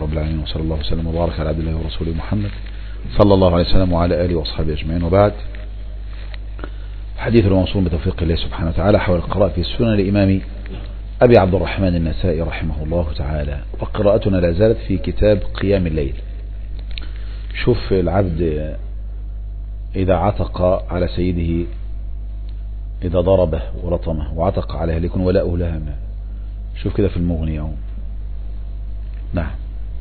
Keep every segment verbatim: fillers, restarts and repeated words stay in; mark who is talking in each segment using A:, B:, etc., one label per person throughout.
A: رب العالمين، وصلى الله وسلم وبارك على عبد الله ورسوله محمد صلى الله عليه وسلم وعلى آله وأصحابه أجمعين. وبعد، حديث الموصول بتوفيق الله سبحانه وتعالى حول القراءة في السنن الإمام أبي عبد الرحمن النسائي رحمه الله تعالى، وقراءتنا لا زالت في كتاب قيام الليل. شوف العبد إذا عتق على سيده، إذا ضربه ورطمه وعتق عليه ليكون ولاؤه لها، شوف كده في المغني أهو. نعم.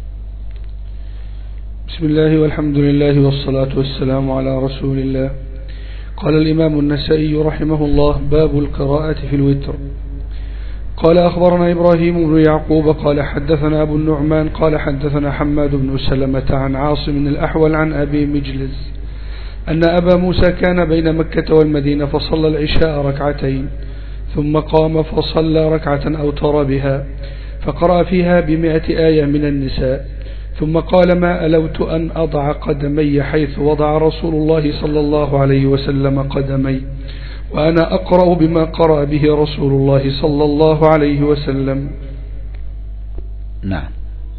B: بسم الله والحمد لله والصلاة والسلام على رسول الله. قال الإمام النسائي رحمه الله: باب القراءة في الوتر. قال أخبرنا إبراهيم بن يعقوب قال حدثنا أبو النعمان قال حدثنا حماد بن سلمة عن عاصم الأحول عن أبي مجلس أن أبا موسى كان بين مكة والمدينة فصلى العشاء ركعتين ثم قام فصلى ركعة أوتر بها فقرأ فيها بمئة آية من النساء، ثم قال: ما ألوت أن أضع قدمي حيث وضع رسول الله صلى الله عليه وسلم قدمي، وأنا أقرأ بما قرأ به رسول الله صلى الله عليه وسلم.
A: نعم.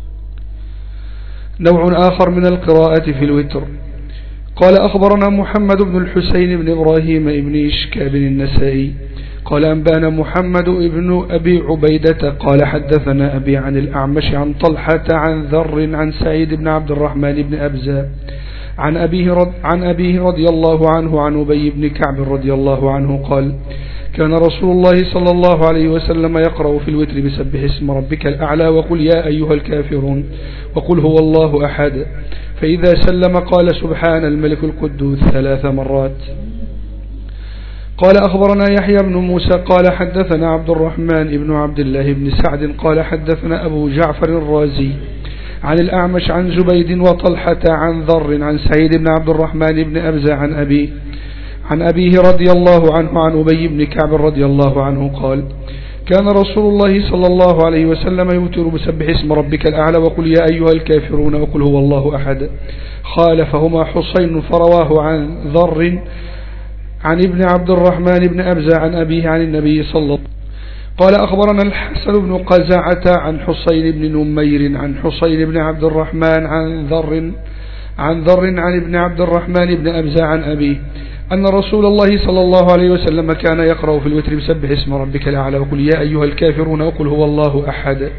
B: نوع آخر من القراءة في الوتر. قال أخبرنا محمد بن الحسين بن إبراهيم بن إشكاب النسائي قال أنبانا محمد بن أبي عبيدة قال حدثنا أبي عن الأعمش عن طلحة عن ذر عن سعيد بن عبد الرحمن بن أبزة عن أبيه, رض عن أبيه رضي الله عنه عن أبي بن كعب رضي الله عنه قال: كان رسول الله صلى الله عليه وسلم يقرأ في الوتر بسبح اسم ربك الأعلى وقل يا أيها الكافرون وقل هو الله أحد، فإذا سلم قال سبحان الملك القدوس ثلاث مرات. قال أخبرنا يحيى بن موسى قال حدثنا عبد الرحمن بن عبد الله بن سعد قال حدثنا أبو جعفر الرازي عن الأعمش عن زبيد وطلحة عن ذر عن سعيد بن عبد الرحمن بن أبزة عن أبيه عن أبيه رضي الله عنه عن أبي بن كعب رضي الله عنه قال: كان رسول الله صلى الله عليه وسلم يوتر بسبح اسم ربك الأعلى وقل يا أيها الكافرون وقل هو الله أحد. خالفهما حسين فرواه عن ذر عن ابن عبد الرحمن بن أبزة عن أبيه عن النبي صلى الله عليه وسلم. قال أخبرنا الحسن بن قزعة عن حسين بن نمير عن حسين بن عبد الرحمن عن ذر عن ذر عن ابن عبد الرحمن بن أبزة عن أبيه أن رسول الله صلى الله عليه وسلم كان يقرأ في الوتر بسبح اسم ربك الأعلى وقل يا أيها الكافرون وقل هو الله أحد.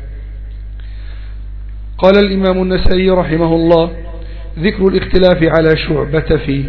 B: قال الإمام النسائي رحمه الله: ذكر الاختلاف على شعبة فيه.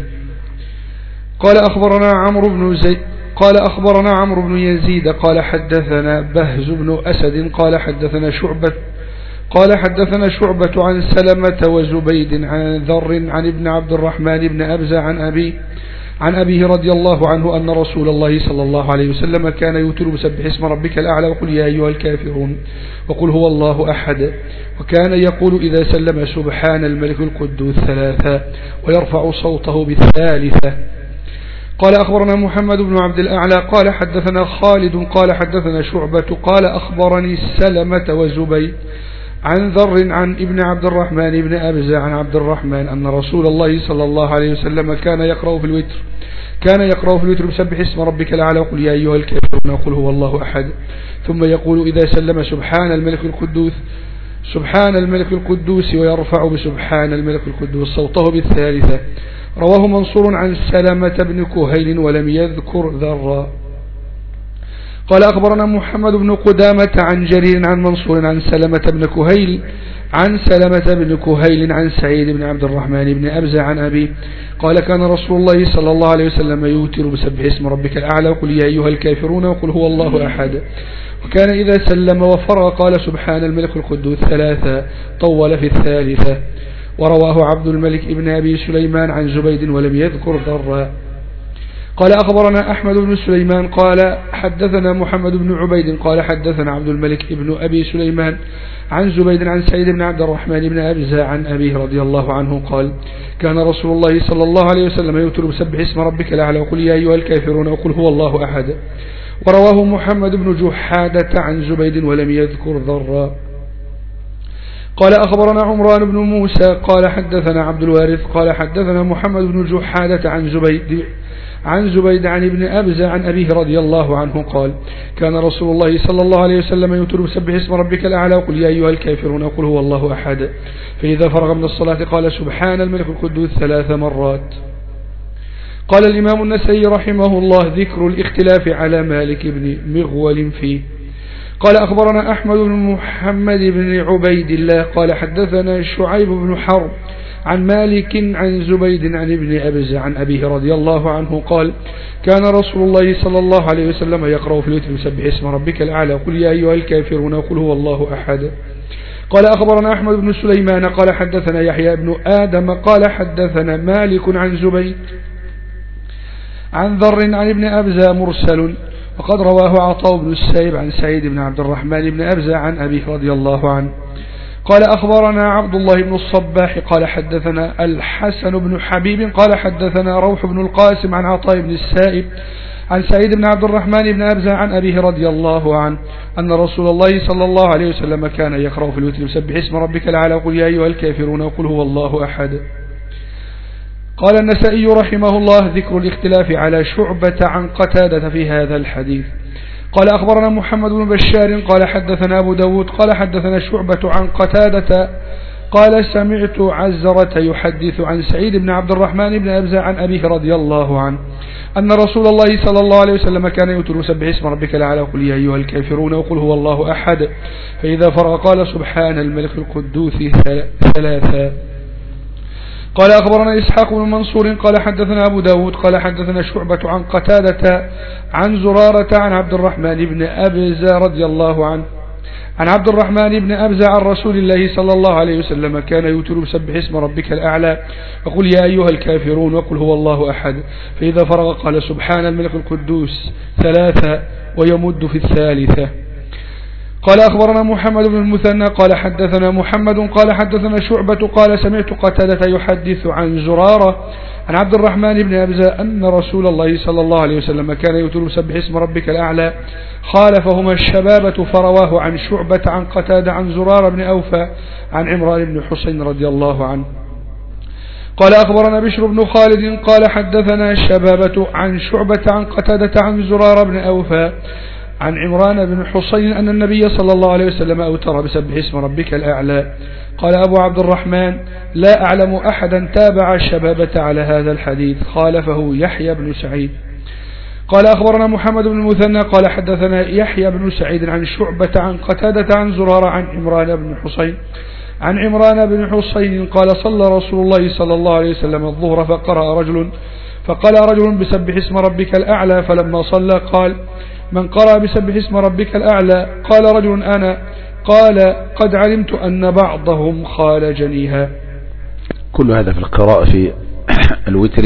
B: قال أخبرنا عمرو بن زيد قال أخبرنا عمرو بن يزيد قال حدثنا بهز بن أسد قال حدثنا شعبة قال حدثنا شعبة عن سلمة وزبيد عن ذر عن ابن عبد الرحمن بن أبزة عن أبيه عن أبيه رضي الله عنه أن رسول الله صلى الله عليه وسلم كان يوتر بسبح اسم ربك الأعلى وقل يا أيها الكافرون وقل هو الله أحد، وكان يقول إذا سلم سبحان الملك القدوس ثلاثة ويرفع صوته بالثالثة. قال أخبرنا محمد بن عبد الأعلى قال حدثنا خالد قال حدثنا شعبة قال أخبرني سلمة وزبيد عن ذر عن ابن عبد الرحمن بن أبزة عن عبد الرحمن أن رسول الله صلى الله عليه وسلم كان يقرأ في الوتر كان يقرأ في الوتر بسبح اسم ربك الأعلى وقل يا أيها الكافرون وقل هو الله أحد، ثم يقول إذا سلم سبحان الملك القدوس سبحان الملك القدوس ويرفع بسبحان الملك القدوس صوته بالثالثة. رواه منصور عن سلمة بن كهيل ولم يذكر ذرا. قال أخبرنا محمد بن قدامة عن جرير عن منصور عن سلمة بن كهيل عن سلمة بن كهيل عن سعيد بن عبد الرحمن بن أبزة عن أبيه قال: كان رسول الله صلى الله عليه وسلم يوتر بسبح اسم ربك الأعلى وقل يا أيها الكافرون وقل هو الله أحد، وكان إذا سلم وفرغ قال سبحان الملك القدوس ثلاثة طول في الثالثة. ورواه عبد الملك ابن أبي سليمان عن زبيد ولم يذكر ذرا. قال أخبرنا أحمد بن سليمان قال حدثنا محمد بن عبيد قال حدثنا عبد الملك ابن أبي سليمان عن زبيد عن سعيد بن عبد الرحمن بن أبزة عن أبيه رضي الله عنه قال: كان رسول الله صلى الله عليه وسلم يوتر بسبح اسم ربك الأعلى وقل يا أيها الكافرون وقل هو الله أحد. ورواه محمد بن جحادة عن زبيد ولم يذكر ذرا. قال أخبرنا عمران بن موسى قال حدثنا عبد الوارث قال حدثنا محمد بن جحادة عن زبيد عن زبيد عن ابن أبزة عن أبيه رضي الله عنه قال كان رسول الله صلى الله عليه وسلم يوتر بسبح اسم ربك الأعلى وقل يا أيها الكافرون وقل هو الله أحد، فإذا فرغ من الصلاة قال سبحان الملك القدوس ثلاث مرات. قال الإمام النسائي رحمه الله ذكر الاختلاف على مالك بن مغول فيه. قال أخبرنا أحمد بن محمد بن عبيد الله قال حدثنا شعيب بن حرب عن مالك عن زبيد عن ابن أبزة عن أبيه رضي الله عنه قال كان رسول الله صلى الله عليه وسلم يقرأ في الوتر يسبح اسم ربك الأعلى قل يا أيها الكافرون وقل هو الله أحد. قال أخبرنا أحمد بن سليمان قال حدثنا يحيى بن آدم قال حدثنا مالك عن زبيد عن ذر عن ابن أبزة مرسل، وقد رواه عطاء بن السائب عن سعيد بن عبد الرحمن بن أبزة عن أبيه رضي الله عنه. قال أخبرنا عبد الله بن الصباح قال حدثنا الحسن بن حبيب قال حدثنا روح بن القاسم عن عطاء بن السائب عن سعيد بن عبد الرحمن بن أبزة عن أبيه رضي الله عنه أن رسول الله صلى الله عليه وسلم كان يقرأ في الوتر يسبح اسم ربك الأعلى وقل يا أيها الكافرون وقل هو الله أحد. قال النسائي رحمه الله ذكر الاختلاف على شعبة عن قتادة في هذا الحديث. قال أخبرنا محمد بن بشار قال حدثنا أبو داود قال حدثنا شعبة عن قتادة قال سمعت عزرة يحدث عن سعيد بن عبد الرحمن بن أبزة عن أبيه رضي الله عنه أن رسول الله صلى الله عليه وسلم كان يوتر يسبح اسم ربك الأعلى وقل يا أيها الكافرون وقل هو الله أحد، فإذا فرغ قال سبحان الملك القدوس ثلاثا. قال أخبرنا إسحاق بن منصور قال حدثنا أبو داود قال حدثنا شعبة عن قتادة عن زرارة عن عبد الرحمن بن أبزة رضي الله عنه عن عبد الرحمن بن أبزة عن رسول الله صلى الله عليه وسلم كان يوتر بسبح اسم ربك الأعلى وقل يا أيها الكافرون وقل هو الله أحد، فإذا فرغ قال سبحان الملك القدوس ثلاثة ويمد في الثالثة. قال أخبرنا محمد بن المثنى قال حدثنا محمد قال حدثنا شعبة قال سمعت قتادة يحدث عن زرارة عن عبد الرحمن بن أبزة أن رسول الله صلى الله عليه وسلم كان يوتر يسبح اسم ربك الأعلى، خالفهما الشبابة فرواه عن شعبة عن قتادة عن زرارة بن أوفى عن عمران بن حسين رضي الله عنه. قال أخبرنا بشر بن خالد قال حدثنا الشبابة عن شعبة عن قتادة عن زرارة بن أوفى عن عمران بن حسين أن النبي صلى الله عليه وسلم أوتر بسبح اسم ربك الأعلى. قال أبو عبد الرحمن لا أعلم أحدا تابع الشبابة على هذا الحديث، خالفه يحيى بن سعيد. قال أخبرنا محمد بن المثنى قال حدثنا يحيى بن سعيد عن شعبة عن قتادة عن زرارة عن عمران بن حسين عن عمران بن حسين قال صلى رسول الله صلى الله عليه وسلم الظهر فقرأ رجل فقال رجل بسبح اسم ربك الأعلى، فلما صلى قال من قرأ بسبح اسم ربك الأعلى؟ قال رجل أنا، قال قد علمت أن بعضهم خالجنيها.
A: كل هذا في القراءة في الوتر.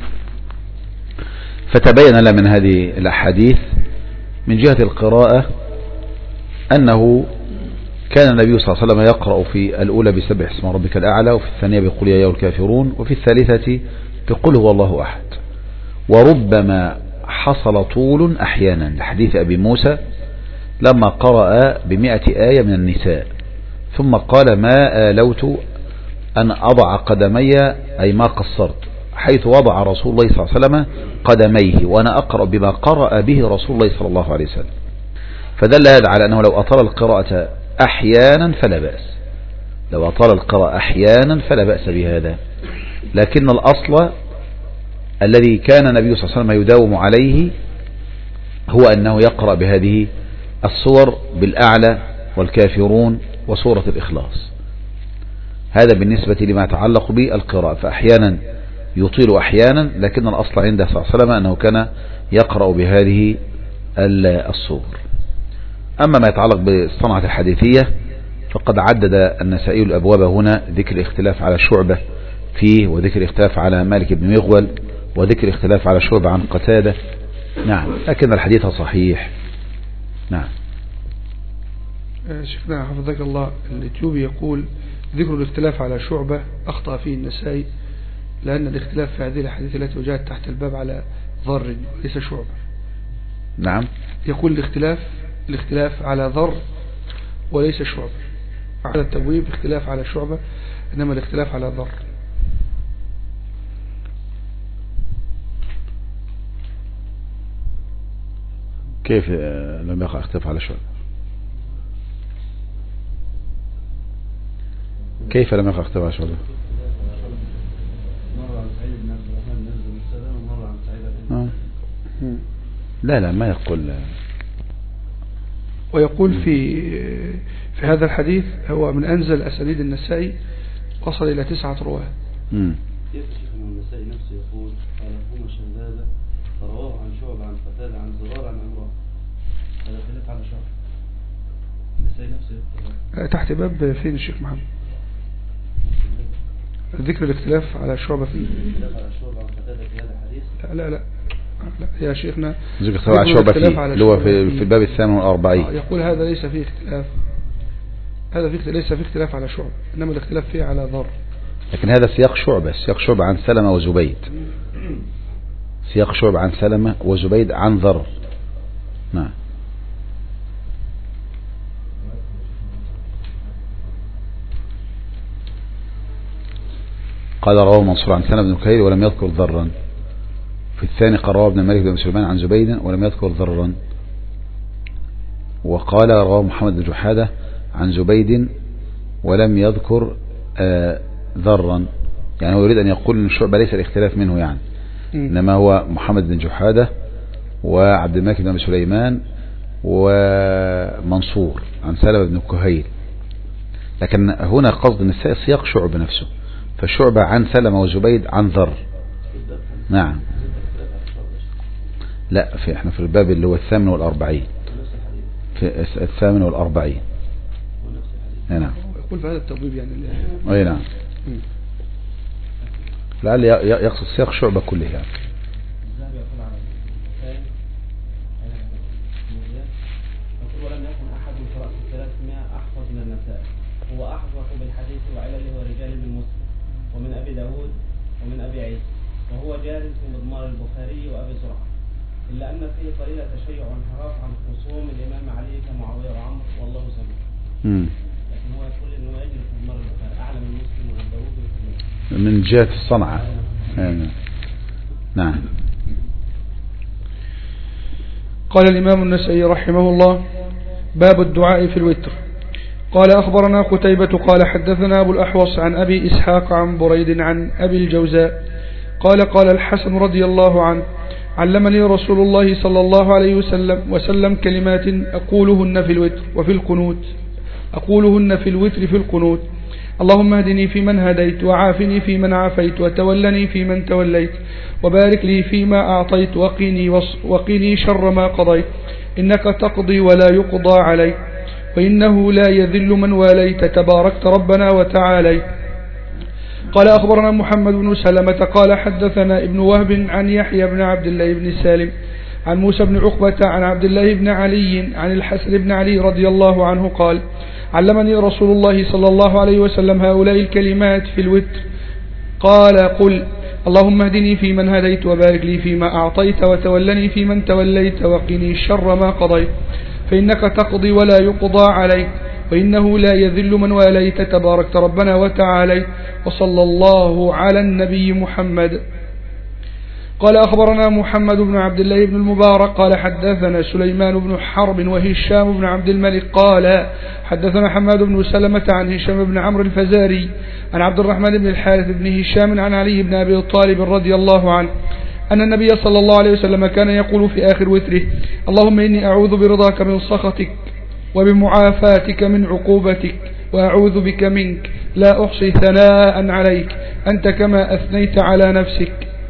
A: فتبين لنا من هذه الأحاديث من جهة القراءة أنه كان النبي صلى الله عليه وسلم يقرأ في الأولى بسبح اسم ربك الأعلى، وفي الثانية بقول يا أيها الكافرون، وفي الثالثة بقول هو الله أحد. وربما حصل طول أحيانا لحديث أبي موسى لما قرأ بمئة آية من النساء ثم قال ما آلوت أن أضع قدمي أي ما قصرت، حيث وضع رسول الله صلى الله عليه وسلم قدميه وأنا أقرأ بما قرأ به رسول الله صلى الله عليه وسلم. فدل هذا على أنه لو أطال القراءة أحيانا فلا بأس، لو أطال القراءة أحيانا فلا بأس بهذا، لكن الأصل الذي كان النبي صلى الله عليه وسلم يداوم عليه هو أنه يقرأ بهذه الصور بالأعلى والكافرون وسورة الإخلاص. هذا بالنسبة لما يتعلق بالقراءة، فأحيانا يطيل أحيانا، لكن الأصل عنده صلى الله عليه وسلم أنه كان يقرأ بهذه الصور. أما ما يتعلق بالصنعة الحديثية فقد عدد النسائي الأبواب هنا، ذكر الاختلاف على شعبة فيه، وذكر الاختلاف على مالك بن مغول، وذكر الاختلاف على شعبة عن قتادة. نعم، لكن الحديث صحيح. نعم.
B: شيخنا حفظك الله، الإثيوبي يقول ذكر الاختلاف على شعبة أخطأ فيه النسائي، لأن الاختلاف في هذه الحديث التي وجدت تحت الباب على ضر ليس شعبة.
A: نعم.
B: يقول الاختلاف الاختلاف على ضر وليس شعبة. على التبويب اختلاف على شعبة، إنما الاختلاف على ضر.
A: كيف لم يقع اختلاف على شعبة؟ كيف لم يقع اختلاف على شعبة؟ لا لا ما يقول.
B: ويقول في في هذا الحديث هو من أنزل أسانيد النسائي، وصل إلى تسعة رواه.
C: كيف شيخ النسائي نفسه يقول قال هما شذاذة فرواه عن شعبة عن قتادة عن زرار عن عمران، هذا خلاف على شعبة. النسائي نفسه يقول
B: تحت باب فين الشيخ محمد؟ ذكر الاختلاف على شعبة فيه.
C: الاختلاف على شعبة عن قتادة في هذا الحديث.
B: لا لا لا, لا يا شيخنا،
A: ذكر الاختلاف على شعبة فيه اللي هو في, في الباب الثامن والأربعين.
B: يقول هذا ليس فيه اختلاف، هذا فيه ليس فيه اختلاف على شعبة، إنما الاختلاف فيه على ضر.
A: لكن هذا سياق شعبة، سياق شعبة عن سلمة وزبيد، سياق شعبة عن سلمة وزبيد عن ضر. نعم. قال رواه منصور عن سلمة بن كهيل ولم يذكر ضرا. في الثاني قال رواه ابن الملك بن سليمان عن زبيد ولم يذكر ضرا. وقال رواه محمد بن جحادة عن زبيد ولم يذكر آه ذرا، يعني هو يريد أن يقول أن الشعبة ليس الاختلاف منه يعني، إنما هو محمد بن جحادة وعبد الملك بن سليمان ومنصور عن سلمة بن كهيل. لكن هنا قصد النساء سياق شعبة نفسه، فالشعبة عن سلمة وزبيد عن ذر. نعم. لا في احنا في الباب اللي هو الثامن والأربعين، في الثامن والأربعين. نعم.
B: يقول في هذا التبويب يعني.
A: اي نعم. لعل يقصد سياق شعبة كله يعني.
C: ولم يكن أحد من فرق الثلاثمائة أحفظ من النسائي، هو أحفظ بالحديث وعلله ورجال من مسلم ومن أبي داود ومن أبي عيسى، وهو جالس في مضمار البخاري وأبي زرعة، إلا أن فيه قليل تشيع وانحراف عن خصوم الإمام علي كمعاوية وعمر والله سميع. لكن هو يقول إنه يجري في مضمار البخاري أعلى من مسلم وأبي داود
A: من جهة الصنعة. نعم.
B: قال الإمام النسائي رحمه الله: باب الدعاء في الوتر. قال أخبرنا قتيبة قال حدثنا أبو الأحوص عن أبي إسحاق عن بريد عن أبي الجوزاء قال قال الحسن رضي الله عنه: علمني رسول الله صلى الله عليه وسلم وسلم كلمات أقولهن في الوتر وفي القنوت أقولهن في الوتر في القنوت: اللهم اهدني فيمن هديت، وعافني فيمن عافيت، وتولني فيمن توليت، وبارك لي فيما أعطيت، وقيني, وقيني شر ما قضيت، إنك تقضي ولا يقضى عليك، وإنه لا يذل من واليت، تباركت ربنا وتعاليت. قال أخبرنا محمد بن سلمة قال حدثنا ابن وهب عن يحيى بن عبد الله بن سالم عن موسى بن عقبة عن عبد الله بن علي عن الحسن بن علي رضي الله عنه قال: علمني رسول الله صلى الله عليه وسلم هؤلاء الكلمات في الوتر. قال: قل اللهم اهدني فيمن هديت، وبارك لي فيما أعطيت، وتولني فيمن توليت، وقني شر ما قضيت، فإنك تقضي ولا يقضى عليك، وإنه لا يذل من واليت، تباركت ربنا وتعاليت. وصلى الله على النبي محمد. قال أخبرنا محمد بن عبد الله بن المبارك قال حدثنا سليمان بن حرب وهشام بن عبد الملك قال حدثنا حماد بن سلمة عن هشام بن عمرو الفزاري عن عبد الرحمن بن الحارث بن هشام عن علي بن أبي طالب رضي الله عنه أن النبي صلى الله عليه وسلم كان يقول في آخر وتره: اللهم إني أعوذ برضاك من سخطك، وبمعافاتك من عقوبتك، وأعوذ بك منك، لا أحصي ثناء عليك، أنت كما أثنيت على نفسك.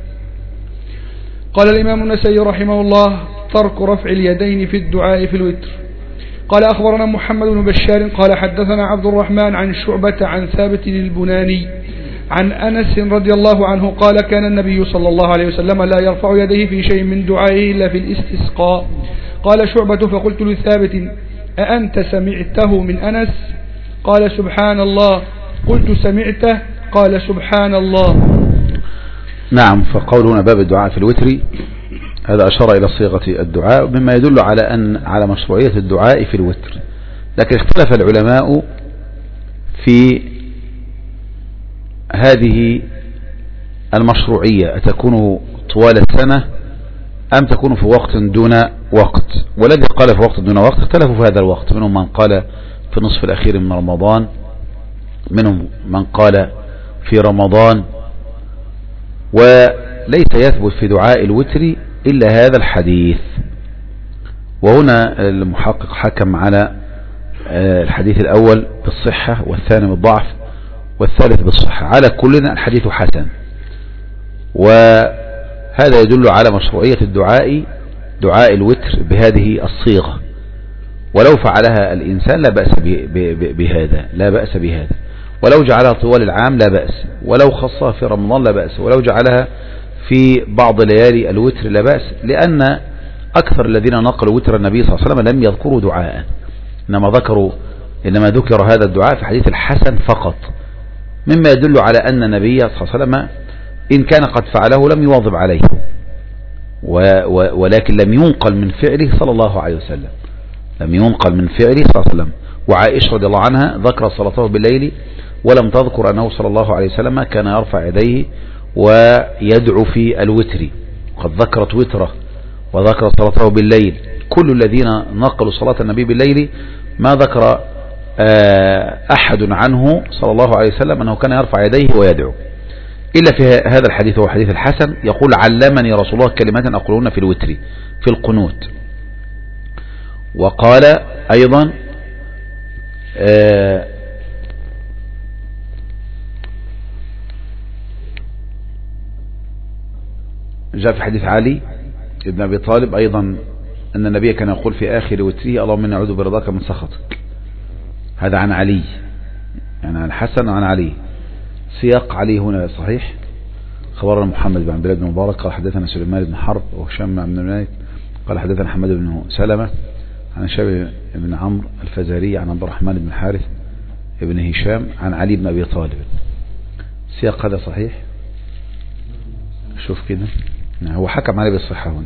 B: قال الإمام النسائي رحمه الله: ترك رفع اليدين في الدعاء في الوتر. قال أخبرنا محمد بن بشار قال حدثنا عبد الرحمن عن شعبة عن ثابت البناني عن أنس رضي الله عنه قال: كان النبي صلى الله عليه وسلم لا يرفع يديه في شيء من دعائه إلا في الاستسقاء. قال شعبة: فقلت لثابت: أأنت سمعته من أنس؟ قال: سبحان الله. قلت: سمعته؟ قال: سبحان الله.
A: نعم. فقول هنا باب الدعاء في الوتر، هذا أشار إلى صيغة الدعاء مما يدل على أن على مشروعية الدعاء في الوتر. لكن اختلف العلماء في هذه المشروعية أتكون طوال السنة أم تكون في وقت دون وقت؟ والذي قال في وقت دون وقت اختلفوا في هذا الوقت، منهم من قال في النصف الأخير من رمضان، منهم من قال في رمضان، وليس يثبت في دعاء الوتر إلا هذا الحديث. وهنا المحقق حكم على الحديث الأول بالصحة والثاني بالضعف والثالث بالصحة، على كلنا الحديث حسن، وهذا يدل على مشروعية الدعاء دعاء الوتر بهذه الصيغة، ولو فعلها الإنسان لا بأس بهذا لا بأس بهذا ولو جعلها طوال العام لا بأس، ولو خصها في رمضان لا بأس، ولو جعلها في بعض ليالي الوتر لا بأس، لأن أكثر الذين نقلوا وتر النبي صلى الله عليه وسلم لم يذكروا دعاء، إنما ذكروا إنما ذكر هذا الدعاء في حديث الحسن فقط، مما يدل على أن النبي صلى الله عليه وسلم إن كان قد فعله لم يواظب عليه، ولكن لم ينقل من فعله صلى الله عليه وسلم لم ينقل من فعله صلى الله عليه وسلم. وعائشة رضي الله عنها ذكر صلاته بالليل ولم تذكر أنه صلى الله عليه وسلم كان يرفع يديه ويدعو في الوتر، قد ذكرت وتره وذكر صلاته بالليل. كل الذين نقلوا صلاة النبي بالليل ما ذكر أحد عنه صلى الله عليه وسلم أنه كان يرفع يديه ويدعو، إلا في هذا الحديث هو حديث الحسن يقول علمني رسول الله كلمات أقولون في الوتر في القنوت. وقال أيضا جاء في حديث علي ابن أبي طالب أيضا أن النبي كان يقول في آخر وتره اللهم إني أعوذ برضاك من سخطك. هذا عن علي، يعني عن الحسن عن علي. سياق علي هنا صحيح. خبرنا محمد بن عبد الله بن مبارك قال حدثنا سليمان بن حرب وهشام بن الملك قال حدثنا حماد بن سلمة عن شاب بن عمرو الفزاري عن عبد الرحمن بن حارث بن هشام عن علي بن أبي طالب. سياق هذا صحيح. شوف كده هو حكم عليه بالصحة هنا.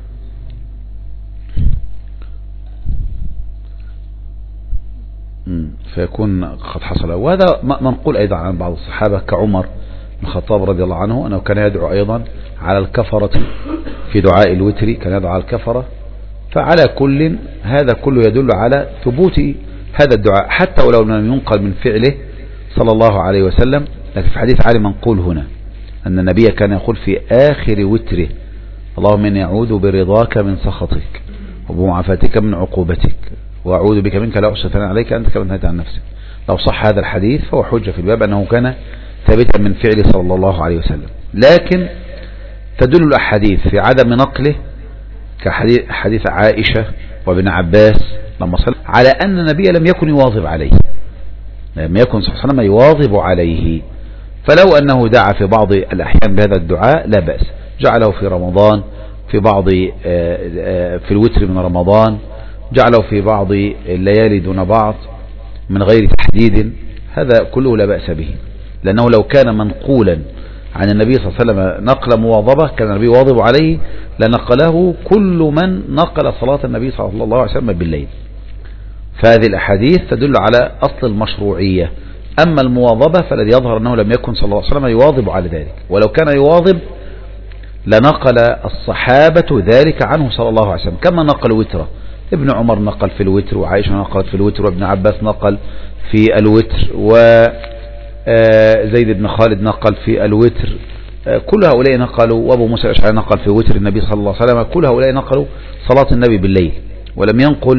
A: فيكون قد حصل، وهذا منقول أيضا عن بعض الصحابة كعمر بن الخطاب رضي الله عنه أنه كان يدعو أيضا على الكفرة في دعاء الوتر، كان يدعو على الكفرة. فعلى كل هذا كله يدل على ثبوت هذا الدعاء حتى ولو لم ينقل من فعله صلى الله عليه وسلم. لكن في حديث علي منقول هنا أن النبي كان يقول في آخر وتره اللهم إني أعوذ برضاك من سخطك وبمعافاتك من عقوبتك وأعوذ بك منك لا أحصي ثناء عليك أنت كما أثنيت عن نفسك. لو صح هذا الحديث فهو حجة في الباب أنه كان ثابتا من فعله صلى الله عليه وسلم. لكن تدل الأحاديث في عدم نقله كحديث عائشة وابن عباس لما صلى على أن النبي لم يكن يواظب عليه، لم يكن صلى الله عليه وسلم يواظب عليه. فلو أنه دعا في بعض الأحيان بهذا الدعاء لا بأس، جعله في رمضان في بعض في الوتر من رمضان، جعله في بعض الليالي دون بعض من غير تحديد، هذا كله لا بأس به، لأنه لو كان منقولا عن النبي صلى الله عليه وسلم نقل مواظبة كان النبي واظب عليه لنقله كل من نقل صلاة النبي صلى الله عليه وسلم بالليل. فهذه الأحاديث تدل على أصل المشروعية. أما المواظبة فالذي يظهر أنه لم يكن صلى الله عليه وسلم يواظب على ذلك، ولو كان يواظب لنقل الصحابة ذلك عنه صلى الله عليه وسلم كما نقل وتره. ابن عمر نقل في الوتر، وعائشة نقلت في الوتر، وابن عباس نقل في الوتر، وزيد بن خالد نقل في الوتر، كل هؤلاء نقلوا، وابو موسى الأشعري نقل في وتر النبي صلى الله عليه وسلم، كل هؤلاء نقلوا صلاة النبي بالليل، ولم ينقل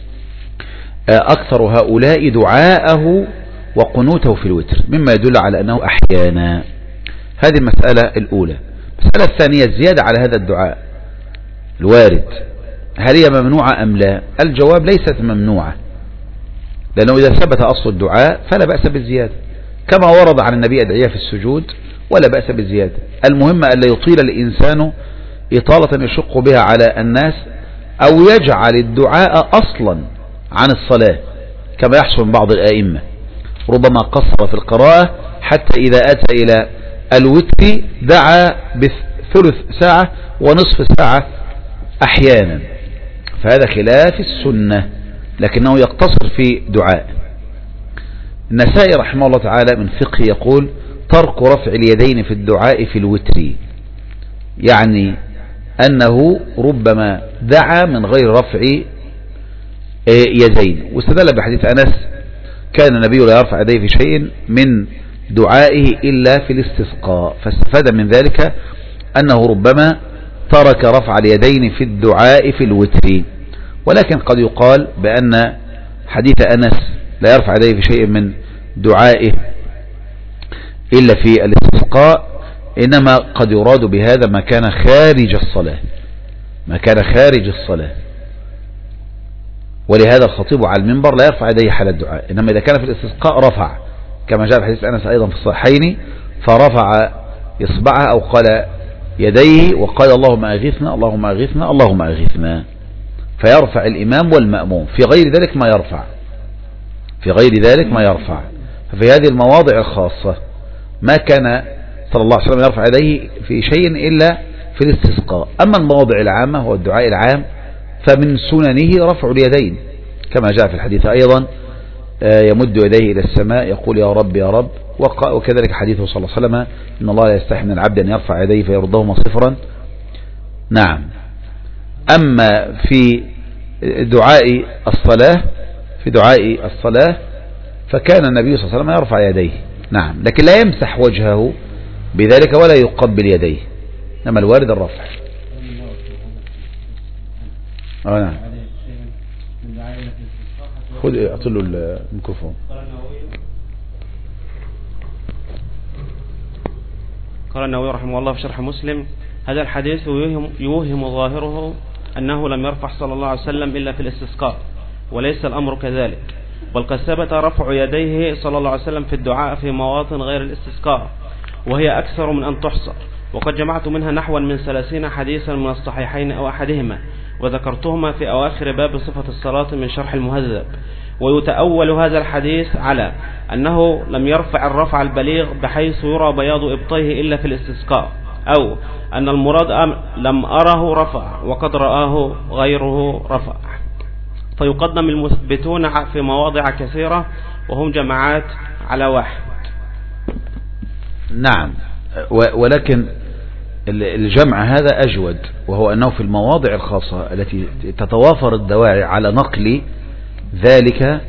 A: أكثر هؤلاء دعاءه وقنوته في الوتر، مما يدل على أنه أحيانا. هذه المسألة الأولى. المسألة الثانية الزيادة على هذا الدعاء الوارد هل هي ممنوعة أم لا؟ الجواب ليست ممنوعة، لأنه إذا ثبت أصل الدعاء فلا بأس بالزيادة، كما ورد عن النبي أدعية في السجود ولا بأس بالزيادة. المهم أن لا يطيل الإنسان إطالة يشق بها على الناس أو يجعل الدعاء أصلا عن الصلاة كما يحصل من بعض الآئمة، ربما قصر في القراءة حتى إذا أتى إلى الوتر دعا بثلث ساعة ونصف ساعة أحيانا، فهذا خلاف السنة، لكنه يقتصر في دعاء. النسائي رحمه الله تعالى من فقه يقول ترك رفع اليدين في الدعاء في الوتر، يعني أنه ربما دعا من غير رفع يدين، واستدل بحديث أنس كان النبي لا يرفع يديه في شيء من دعائه إلا في الاستسقاء، فاستفاد من ذلك أنه ربما ترك رفع اليدين في الدعاء في الوتر. ولكن قد يقال بأن حديث أنس لا يرفع يديه في شيء من دعائه إلا في الاستسقاء إنما قد يراد بهذا ما كان خارج الصلاة، ما كان خارج الصلاة، ولهذا الخطيب على المنبر لا يرفع يديه حال الدعاء، إنما إذا كان في الاستسقاء رفع، كما جاء في حديث أنس أيضا في الصحيحين، فرفع إصبعه أو قال يديه وقال اللهم أغثنا اللهم أغثنا اللهم أغثنا، فيرفع الإمام والمأموم، في غير ذلك ما يرفع، في غير ذلك ما يرفع. ففي هذه المواضع الخاصة ما كان صلى الله عليه وسلم يرفع يديه في شيء إلا في الاستسقاء. أما المواضع العامة هو الدعاء العام فمن سننه رفع اليدين، كما جاء في الحديث أيضا يمد يديه إلى السماء يقول يا رب يا رب، وكذلك حديثه صلى الله عليه وسلم إن الله لا يستحي من العبد أن يرفع يديه فيردهما صفرا. نعم. أما في دعاء الصلاة في دعاء الصلاة فكان النبي صلى الله عليه وسلم يرفع يديه، نعم، لكن لا يمسح وجهه بذلك ولا يقبل يديه، إنما الوارد الرفع. اه نعم. خذ اعطي له الميكروفون.
C: قال النووي رحمه الله في شرح مسلم هذا الحديث يوهم, يوهم ظاهره أنه لم يرفع صلى الله عليه وسلم إلا في الاستسقاء، وليس الأمر كذلك، بل قد ثبت رفع يديه صلى الله عليه وسلم في الدعاء في مواطن غير الاستسقاء، وهي أكثر من أن تحصر، وقد جمعت منها نحو من ثلاثين حديثا من الصحيحين أو أحدهما، وذكرتهما في أواخر باب صفة الصلاة من شرح المهذب. ويتأول هذا الحديث على أنه لم يرفع الرفع البليغ بحيث يرى بياض إبطيه إلا في الاستسقاء، أو أن المراد لم أره رفع وقد رآه غيره رفع، فيقدم المثبتون في مواضع كثيرة وهم جماعات على واحد.
A: نعم، ولكن الجمع هذا أجود، وهو أنه في المواضع الخاصة التي تتوافر الدواعي على نقل ذلك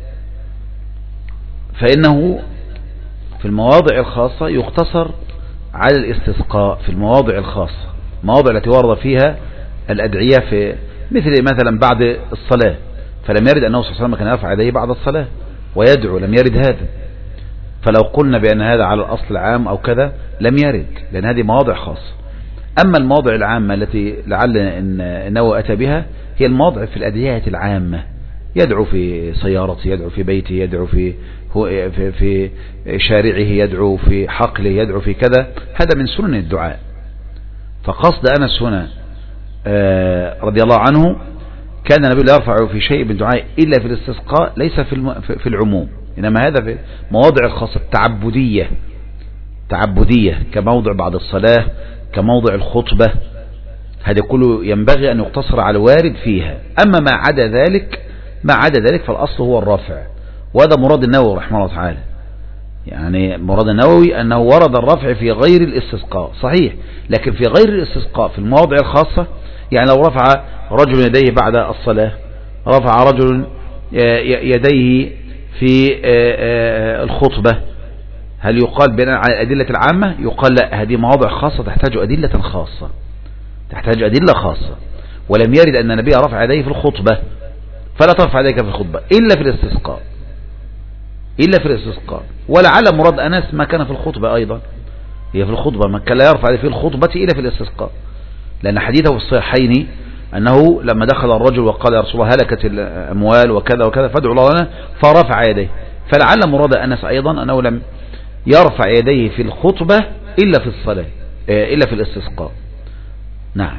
A: فإنه في المواضع الخاصة يقتصر على الاستسقاء، في المواضع الخاصة، المواضع التي ورد فيها الأدعية في مثل مثلا بعد الصلاة، فلم يرد أنه صلى الله عليه وسلم كان يرفع يديه بعد الصلاة ويدعو، لم يرد هذا، فلو قلنا بأن هذا على الأصل العام أو كذا لم يرد، لأن هذه مواضع خاصة. أما المواضع العامة التي لعل أنه أتى بها هي المواضع في الأدعية العامة، يدعو في سيارته، يدعو في بيته، يدعو في في في شارعه، يدعو في حقله، يدعو في كذا، هذا من سنن الدعاء. فقصد أنس هنا رضي الله عنه كان النبي لا يرفع في شيء من دعاء إلا في الاستسقاء، ليس في في العموم، إنما هذا في مواضع الخاصة التعبدية، تعبدية كموضع بعد الصلاة، كموضع الخطبة، هذا كله ينبغي أن يقتصر على الوارد فيها. أما ما عدا ذلك ما عدا ذلك فالأصل هو الرفع، وهذا مراد النووي رحمه الله تعالى، يعني مراد النووي أنه ورد الرفع في غير الاستسقاء صحيح، لكن في غير الاستسقاء في المواضع الخاصة، يعني لو رفع رجل يديه بعد الصلاة، رفع رجل يديه في الخطبة، هل يقال بناء على الأدلة العامة؟ يقال لا، هذه مواضع خاصة تحتاج أدلة خاصة، تحتاج أدلة خاصة، ولم يرد أن النبي رفع يديه في الخطبة، فلا ترفع يديك في الخطبة إلا في الاستسقاء، إلا في الاستسقاء. ولعل مراد أنس ما كان في الخطبة أيضا، هي في الخطبة ما كان لا يرفع في الخطبة إلا في الاستسقاء، لأن حديثه في الصحيحين أنه لما دخل الرجل وقال يا رسول الله هلكت الأموال وكذا وكذا فادعوا الله لنا، فرفع يديه، فلعل مراد أنس أيضا أنه لم يرفع يديه في الخطبة إلا في الصلاة إلا في الاستسقاء. نعم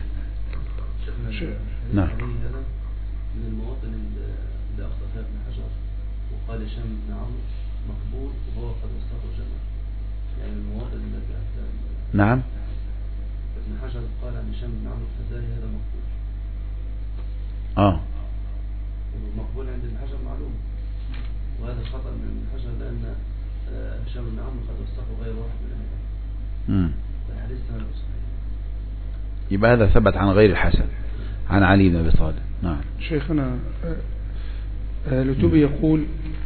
A: نعم.
D: من المواطن اللي أخطأ فيها ابن حجر وقال هشام بن عمرو مقبول وهو قد استخرج جمع، يعني المواطن اللي
A: نعم
D: ابن حجر قال عن هشام بن عمرو الفزاري هذا مقبول.
A: اه
D: المقبول عند ابن حجر معلوم، وهذا خطأ من حجر لأن هشام بن عمرو قد وثقه غير واحد من الأئمة. الحديث سند صحيح.
A: يبقى هذا ثبت عن غير الحسن عن علي بن أبي طالب. نعم.
B: شيخنا لتوبي يقول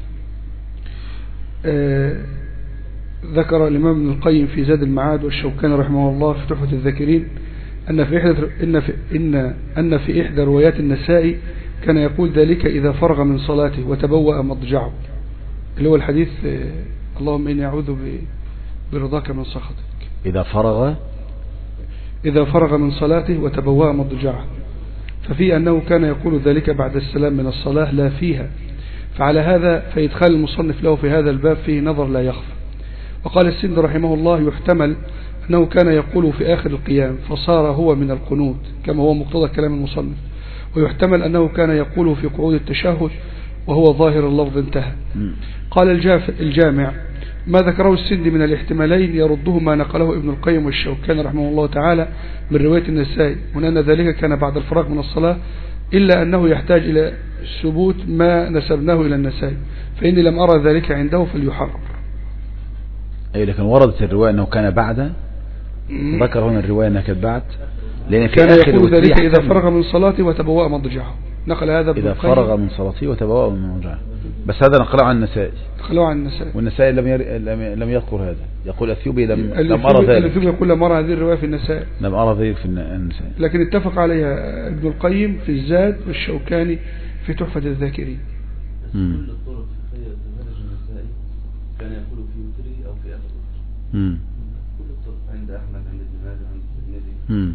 B: آه ذكر الإمام ابن القيم في زاد المعاد والشوكاني رحمه الله في تحفة الذاكرين أن في إحدى إن في إن أن في إحدى روايات النسائي كان يقول ذلك إذا فرغ من صلاته وتبوأ مضجعه، اللي هو الحديث آه اللهم إني أعوذ برضاك من سخطك.
A: إذا فرغ
B: إذا فرغ من صلاته وتبوأ مضجعه، ففي أنه كان يقول ذلك بعد السلام من الصلاة لا فيها، فعلى هذا فإدخال المصنف له في هذا الباب فيه نظر لا يخفى. وقال السند رحمه الله يحتمل أنه كان يقول في آخر القيام فصار هو من القنوت كما هو مقتضى كلام المصنف، ويحتمل أنه كان يقول في قعود التشهد وهو ظاهر اللفظ انتهى. قال الجامع ما ذكره السند من الاحتمالين يرده ما نقله ابن القيم والشوكاني رحمه الله تعالى من رواية النسائي، وأن ذلك كان بعد الفراغ من الصلاة، إلا أنه يحتاج إلى ثبوت ما نسبناه إلى النسائي، فإني لم أرى ذلك عنده فليحرر.
A: أي لكن وردت الرواية أنه كان بعد، ذكر هنا الرواية أنها كانت بعد، لأن في
B: كان
A: آخر
B: يقول ذلك إذا فرغ من صلاته وتبوأ مضجعه، نقل هذا
A: إذا فرغ من صلاته وتبوأ من مضجعه، بس هذا نقله عن النسائي.
B: نقله عن النسائي،
A: والنسائي لم ير... لم لم يذكر هذا، يقول الثيوبي لم لم أرى ذلك.
B: الثيوبي يقول لم أرى هذه الرواية في النسائي،
A: لم أرى ذلك في النسائي،
B: لكن اتفق عليها ابن القيم في الزاد والشوكاني في تحفة الذاكرين.
D: كل الطرق في خارج النسائي كان يقول في وتره أو في آخر
A: امم
D: كل الطرق عند أحمد عند ابن ماجه عند الترمذي.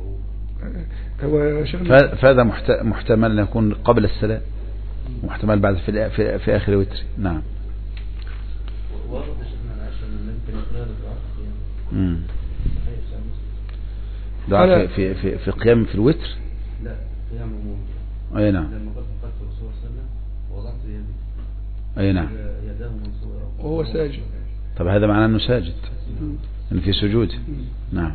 B: هو
A: فهذا محتمل أن يكون قبل السلام، محتمل بعد في في, في آخر وتر. نعم.
D: ورد شيخنا العشاء من ممكن يقرأ الدعاء
A: امم دعاء في في في قيام في الوتر.
D: لا قيام عموما.
A: أي نعم.
D: لما قلت فقدت الرسول صلى الله عليه وسلم ووضعت يدي.
A: أي نعم.
D: يداه منصورة
B: وهو ساجد.
A: طب هذا معناه أنه ساجد، أنه في سجود. نعم.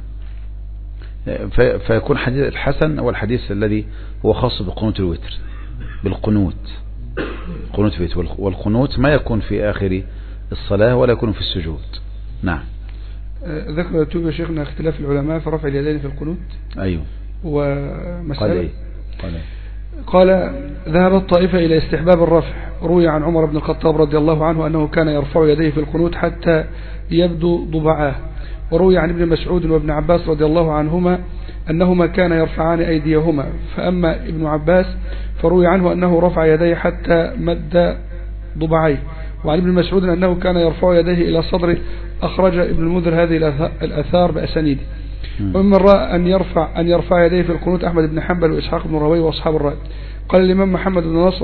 A: فيكون حديث الحسن هو الحديث الذي هو خاص بقنوت الوتر، بالقنوت، قنوت الوتر، والقنوت ما يكون في آخر الصلاة ولا يكون في السجود. نعم.
B: ذكر توبة شيخنا اختلاف العلماء في رفع اليدين في القنوت.
A: أيوه.
B: ومسألة
A: قال إيه؟ قال إيه؟
B: قال ذهبت طائفة إلى استحباب الرفع. روي عن عمر بن الخطاب رضي الله عنه أنه كان يرفع يديه في القنوت حتى يبدو ضبعاه، وروي عن ابن مسعود وابن عباس رضي الله عنهما أنهما كان يرفعان أيديهما، فأما ابن عباس فروي عنه أنه رفع يديه حتى مد ضبعيه، وعن ابن مسعود أنه كان يرفع يديه إلى صدره. أخرج ابن المنذر هذه الآثار بأسانيده. ومن رأى أن يرفع أن يرفع يديه في القنوت أحمد بن حنبل وإسحاق بن راهويه وأصحاب الرأي. قال الإمام محمد بن نصر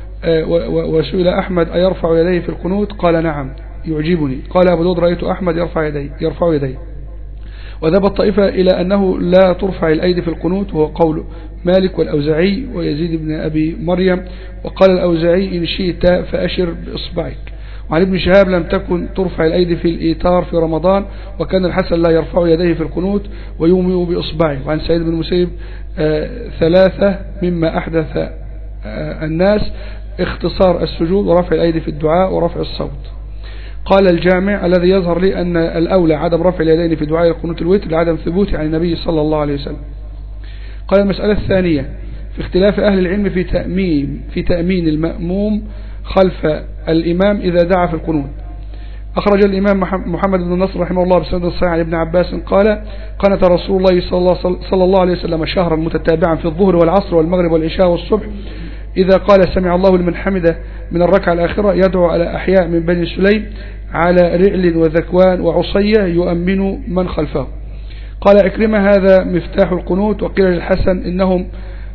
B: وسئل أحمد أيرفع يديه في القنوت؟ قال نعم يعجبني. قال أبو داود رأيت أحمد يرفع يديه يرفع يديه. وذهب الطائفة إلى أنه لا ترفع الأيدي في القنوت، وهو قول مالك والأوزاعي ويزيد بن أبي مريم. وقال الأوزاعي إن شئت فأشر بإصبعك. وعن ابن شهاب لم تكن ترفع الأيدي في الإيتار في رمضان، وكان الحسن لا يرفع يديه في القنوت ويومئ بإصبعه. وعن سعيد بن المسيب آه ثلاثة مما أحدث آه الناس اختصار السجود ورفع الأيدي في الدعاء ورفع الصوت. قال الجامع الذي يظهر لي أن الأولى عدم رفع اليدين في دعاء القنوت الوتر لعدم ثبوت عن النبي صلى الله عليه وسلم. قال المسألة الثانية في اختلاف أهل العلم في تأمين في تأمين المأموم خلف الإمام إذا دعا في القنوت. أخرج الإمام محمد بن نصر رحمه الله بسند الصحيح عن ابن عباس قال قنت رسول الله صلى الله عليه وسلم شهرا متتابعا في الظهر والعصر والمغرب والعشاء والصبح، إذا قال سمع الله لمن حمده من الركعة الآخرة يدعو على أحياء من بني سليم على رعل وذكوان وعصية يؤمن من خلفه. قال عكرمة هذا مفتاح القنوت. وقيل للحسن إنهم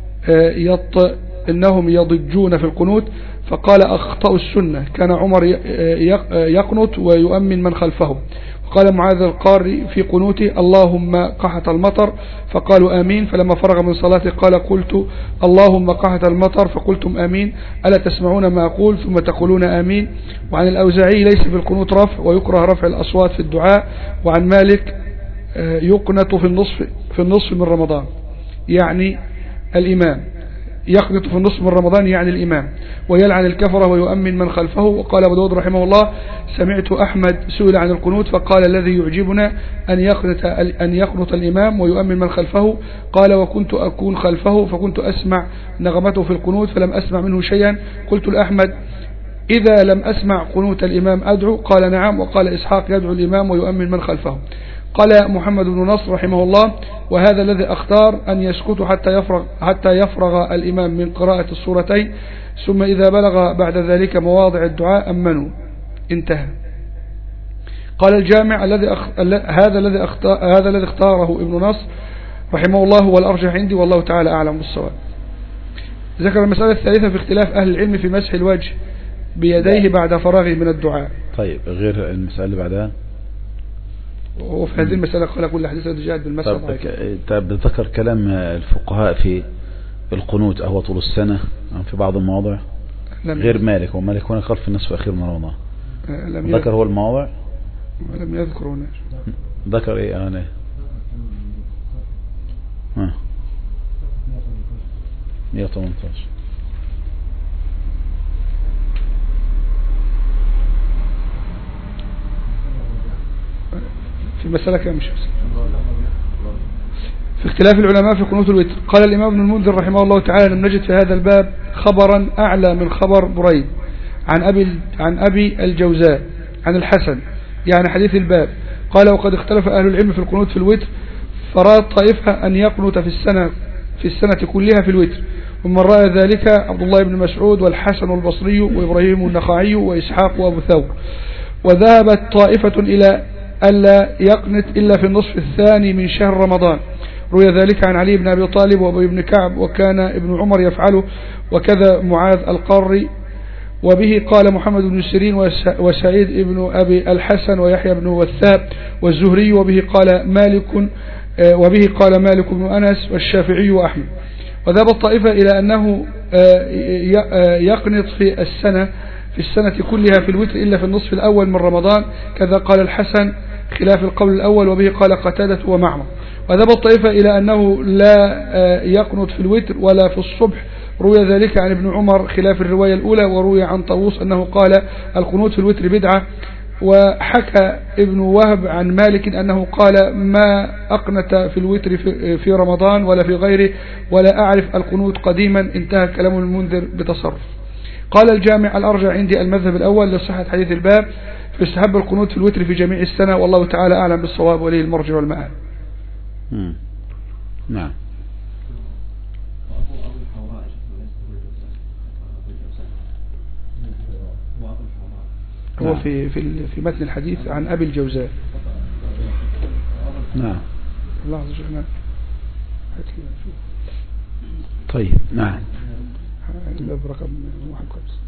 B: يط إنهم يضجون في القنوت، فقال أخطأوا السنة، كان عمر يقنط ويؤمن من خلفه. وقال معاذ القاري في قنوته اللهم قحط المطر، فقالوا آمين. فلما فرغ من صلاته قال قلت اللهم قحط المطر فقلتم آمين، ألا تسمعون ما أقول ثم تقولون آمين. وعن الأوزاعي ليس في القنوت رفع ويكره رفع الأصوات في الدعاء. وعن مالك يقنط في النصف في النصف من رمضان، يعني الإمام يقنط في النصف من رمضان يعني الإمام ويلعن الكفرة ويؤمن من خلفه. وقال أبو داود رحمه الله سمعت أحمد سئل عن القنوت فقال الذي يعجبنا أن يقنط, أن يقنط الإمام ويؤمن من خلفه. قال وكنت أكون خلفه فكنت أسمع نغمته في القنوت فلم أسمع منه شيئا. قلت لأحمد إذا لم أسمع قنوت الإمام أدعو؟ قال نعم. وقال إسحاق يدعو الإمام ويؤمن من خلفه. قال محمد بن نصر رحمه الله وهذا الذي أختار أن يسكت حتى يفرغ, حتى يفرغ الإمام من قراءة السورتين ثم إذا بلغ بعد ذلك مواضع الدعاء أمنوا. انتهى. قال الجامع الذي أخ... هذا الذي اختار... هذا الذي اختاره ابن نصر رحمه الله هو الأرجح عندي والله تعالى أعلم بالصواب. ذكر المسألة الثالثة في اختلاف أهل العلم في مسح الوجه بيديه بعد فراغه من الدعاء.
A: طيب غير المسألة اللي بعدها
B: وفي هذه المسألة قال كل حديث رجعت بالمسألة.
A: طيب ذكر كلام الفقهاء في القنوت أهو طول السنة في بعض المواضع غير مالك ومالك هنا قال في النصف الأخير من رمضان. ذكر هو المواضع
B: لم يذكر هنا.
A: ذكر ايه انا ها مئة وثمانية عشر
B: في مسألة كم مش في اختلاف العلماء في قنوت الوتر. قال الإمام ابن المنذر رحمه الله تعالى لم نجد في هذا الباب خبرا أعلى من خبر بريد عن أبي, عن أبي الجوزاء عن الحسن يعني حديث الباب. قال وقد اختلف أهل العلم في القنوت في الوتر فراد طائفة أن يقنط في السنة في السنة كلها في الوتر ومن رأى ذلك عبد الله بن مسعود والحسن البصري وإبراهيم النخعي وإسحاق وأبو ثور. وذهبت طائفة إلى ألا يقنط إلا في النصف الثاني من شهر رمضان. روي ذلك عن علي بن أبي طالب وأبي بن كعب وكان ابن عمر يفعله وكذا معاذ القري. وبه قال محمد بن سيرين وسعيد بن أبي الحسن ويحيى بن وثاب والزهري. وبه قال مالك وبه قال مالك بن أنس والشافعي وأحمد. وذهب الطائفة إلى أنه يقنط في السنة في السنة كلها في الوتر إلا في النصف الأول من رمضان كذا قال الحسن خلاف القول الأول. وبه قال قتادة ومعمر. وذهب الطائفة إلى أنه لا يقنط في الوتر ولا في الصبح. روي ذلك عن ابن عمر خلاف الرواية الأولى. وروي عن طاووس أنه قال القنوت في الوتر بدعة. وحكى ابن وهب عن مالك أنه قال ما أقنت في الوتر في رمضان ولا في غيره ولا أعرف القنوت قديما. انتهى كلام المنذر بتصرف. قال الجامع الأرجع عندي المذهب الأول لصحة حديث الباب في استحباب القنوت في الوتر في جميع السنة والله تعالى أعلم بالصواب وليه المرجع والمآل.
A: نعم.
B: هو في في في متن الحديث عن أبي الجوزاء.
A: نعم.
B: لحظة شيخنا.
A: طيب نعم.
B: الباب رقم واحد خمسة.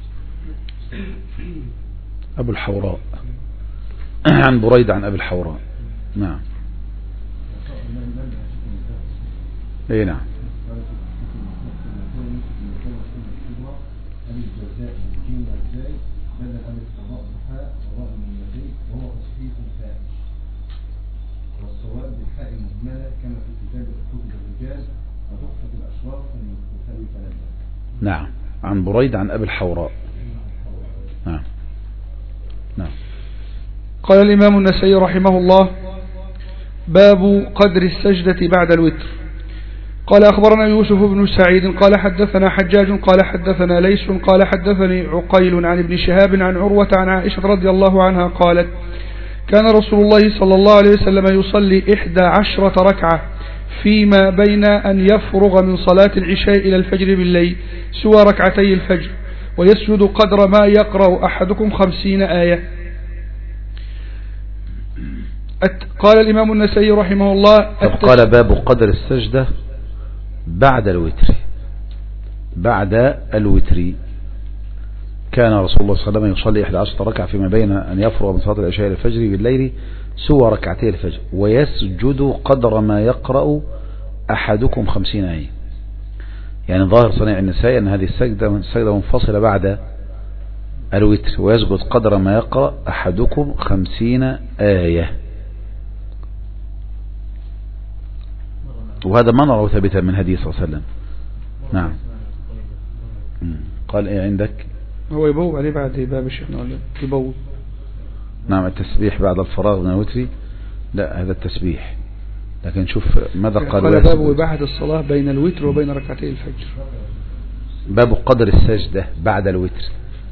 A: أبو الحوراء عن بريد عن أبي الحوراء. نعم. اي نعم.
E: والصواب بالحاء المهملة كما في كتاب الكتب الرجال وتحفة الأشراف من المسلم ثلاثة.
A: نعم. عن بريد عن أبي الحوراء. نعم. نعم.
B: قال الإمام النسائي رحمه الله باب قدر السجدة بعد الوتر. قال أخبرنا يوسف بن سعيد قال حدثنا حجاج قال حدثنا ليس قال حدثني عقيل عن ابن شهاب عن عروة عن عائشة رضي الله عنها قالت كان رسول الله صلى الله عليه وسلم يصلي إحدى عشرة ركعة فيما بين أن يفرغ من صلاة العشاء إلى الفجر بالليل سوى ركعتي الفجر ويسجد قدر ما يقرأ أحدكم خمسين آية. قال الإمام النسائي رحمه الله
A: قال باب قدر السجدة بعد الوتر. بعد الوتر كان رسول الله صلى الله عليه وسلم يصلي إحدى عشرة ركعة فيما بين أن يفرغ من صلاة العشاء إلى الفجر بالليل سوى ركعتي الفجر ويسجد قدر ما يقرأ أحدكم خمسين آية. يعني ظاهر صنيع النساء أن هذه السجدة السجدة منفصلة بعد الوتر ويسجد قدر ما يقرأ أحدكم خمسين آية. وهذا ما نرى ثابتا من حديث صلى الله عليه وسلم. نعم. قال ايه عندك؟
B: هو يبوب عليه بعد باب الشيخنا ولا يبوب؟
A: نعم التسبيح بعد الفراغ من الوتر، لا هذا التسبيح، لكن شوف ماذا قال.
B: قال باب إباحة الصلاة بين الوتر وبين ركعتي الفجر.
A: باب قدر السجدة بعد الوتر،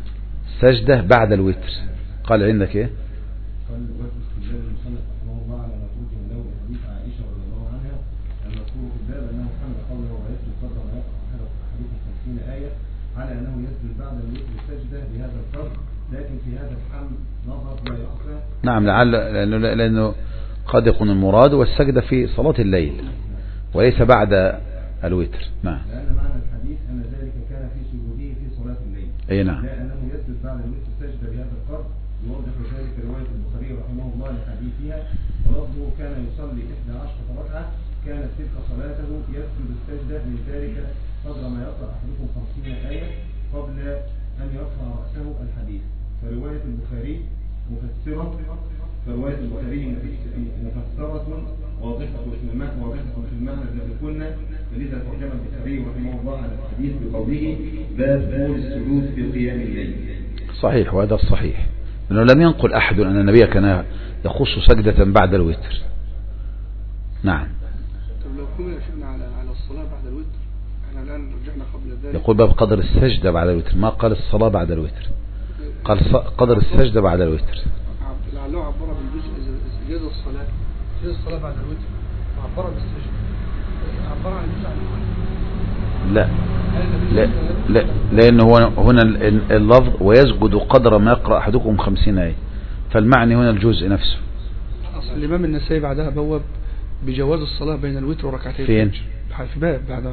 A: سجدة بعد الوتر. قال عندك ايه؟
E: قال واستدلال المصنف رحمه الله على متروك من له حديث عائشة رضي الله عنها المذكور في الباب أنه حمل قوله ويسجد قدر ما يقرأ حديث خمسين آية على أنه يسجد بعد الوتر السجدة بهذا القدر، لكن في هذا الحمل نظر ما يخفى.
A: نعم لعل لأنه, لأنه قد يكون المراد والسجدة في صلاة الليل وليس بعد الوتر. نعم.
E: لأن معنى الحديث أن ذلك كان في سجوده في صلاة الليل.
A: أي نعم.
E: لا أنه يسجد بعد الوتر السجدة بهذا القدر، يوضح ذلك رواية البخاري رحمه الله لحديثها، ولفظه كان يصلي إحدى عشرة ركعة كانت تلك صلاته يسجد السجدة من ذلك قدر ما يقرأ أحدكم خمسين آية قبل أن يرفع رأسه الحديث. فرواية البخاري مفسرة فرواية البخاري مفسرة واضحة في المعنى واضحة في المعنى الذي قلنا، فلذا ترجم البخاري رحمه الله على الحديث بقوله باب طول السجود في قيام الليل.
A: صحيح، وهذا الصحيح، لأنه لم ينقل أحد أن النبي كان يخص سجدة بعد الوتر. نعم.
B: طب لو كنا شفنا على على الصلاة بعد الوتر، احنا الآن رجعنا قبل ذلك.
A: يقول باب قدر السجدة بعد الوتر، ما قال الصلاة بعد الوتر، قال قدر السجدة بعد الوتر.
B: لعله عبر بالجزء سجد الصلاة سجد الصلاة بعد الوتر وعبر بالسجد، عبر عن الجزء عن الوتر.
A: لا لا لا لأنه هنا اللفظ ويسجد قدر ما يقرأ أحدكم خمسين آية، فالمعنى هنا الجزء نفسه.
B: أصل الإمام النسائي بعدها بواب بجواز الصلاة بين الوتر وركعتين
A: فين؟
B: في باب بعد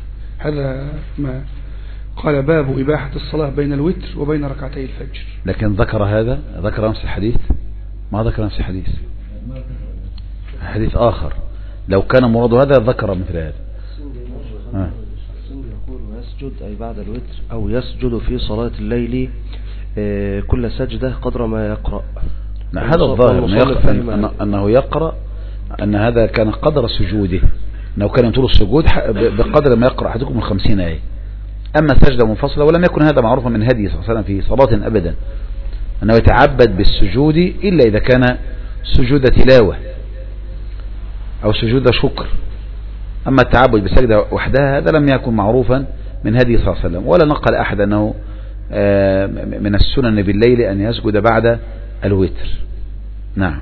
B: هذا ما قال باب إباحة الصلاة بين الوتر وبين ركعتي الفجر. لكن
A: ذكر هذا ذكر نفس الحديث؟ ما ذكر نفس الحديث، حديث آخر. لو كان مراد هذا ذكر مثل هذا. آه.
D: يقول يسجد أي بعد الوتر أو يسجد في صلاة الليل كل سجدة قدر ما يقرأ.
A: هذا الظاهر أن أنه يقرأ أن هذا كان قدر سجوده، أنه كان يطول السجود بقدر ما يقرأ أحدكم من خمسين آية. أما سجدة منفصلة ولم يكن هذا معروفا من هدي صلى الله عليه وسلم في صلاة أبدا، أنه يتعبد بالسجود إلا إذا كان سجود تلاوة أو سجود شكر. أما التعبد بسجدة وحدها هذا لم يكن معروفا من هدي صلى الله عليه وسلم، ولا نقل أحد أنه من السنن بالليل أن يسجد بعد الوتر. نعم.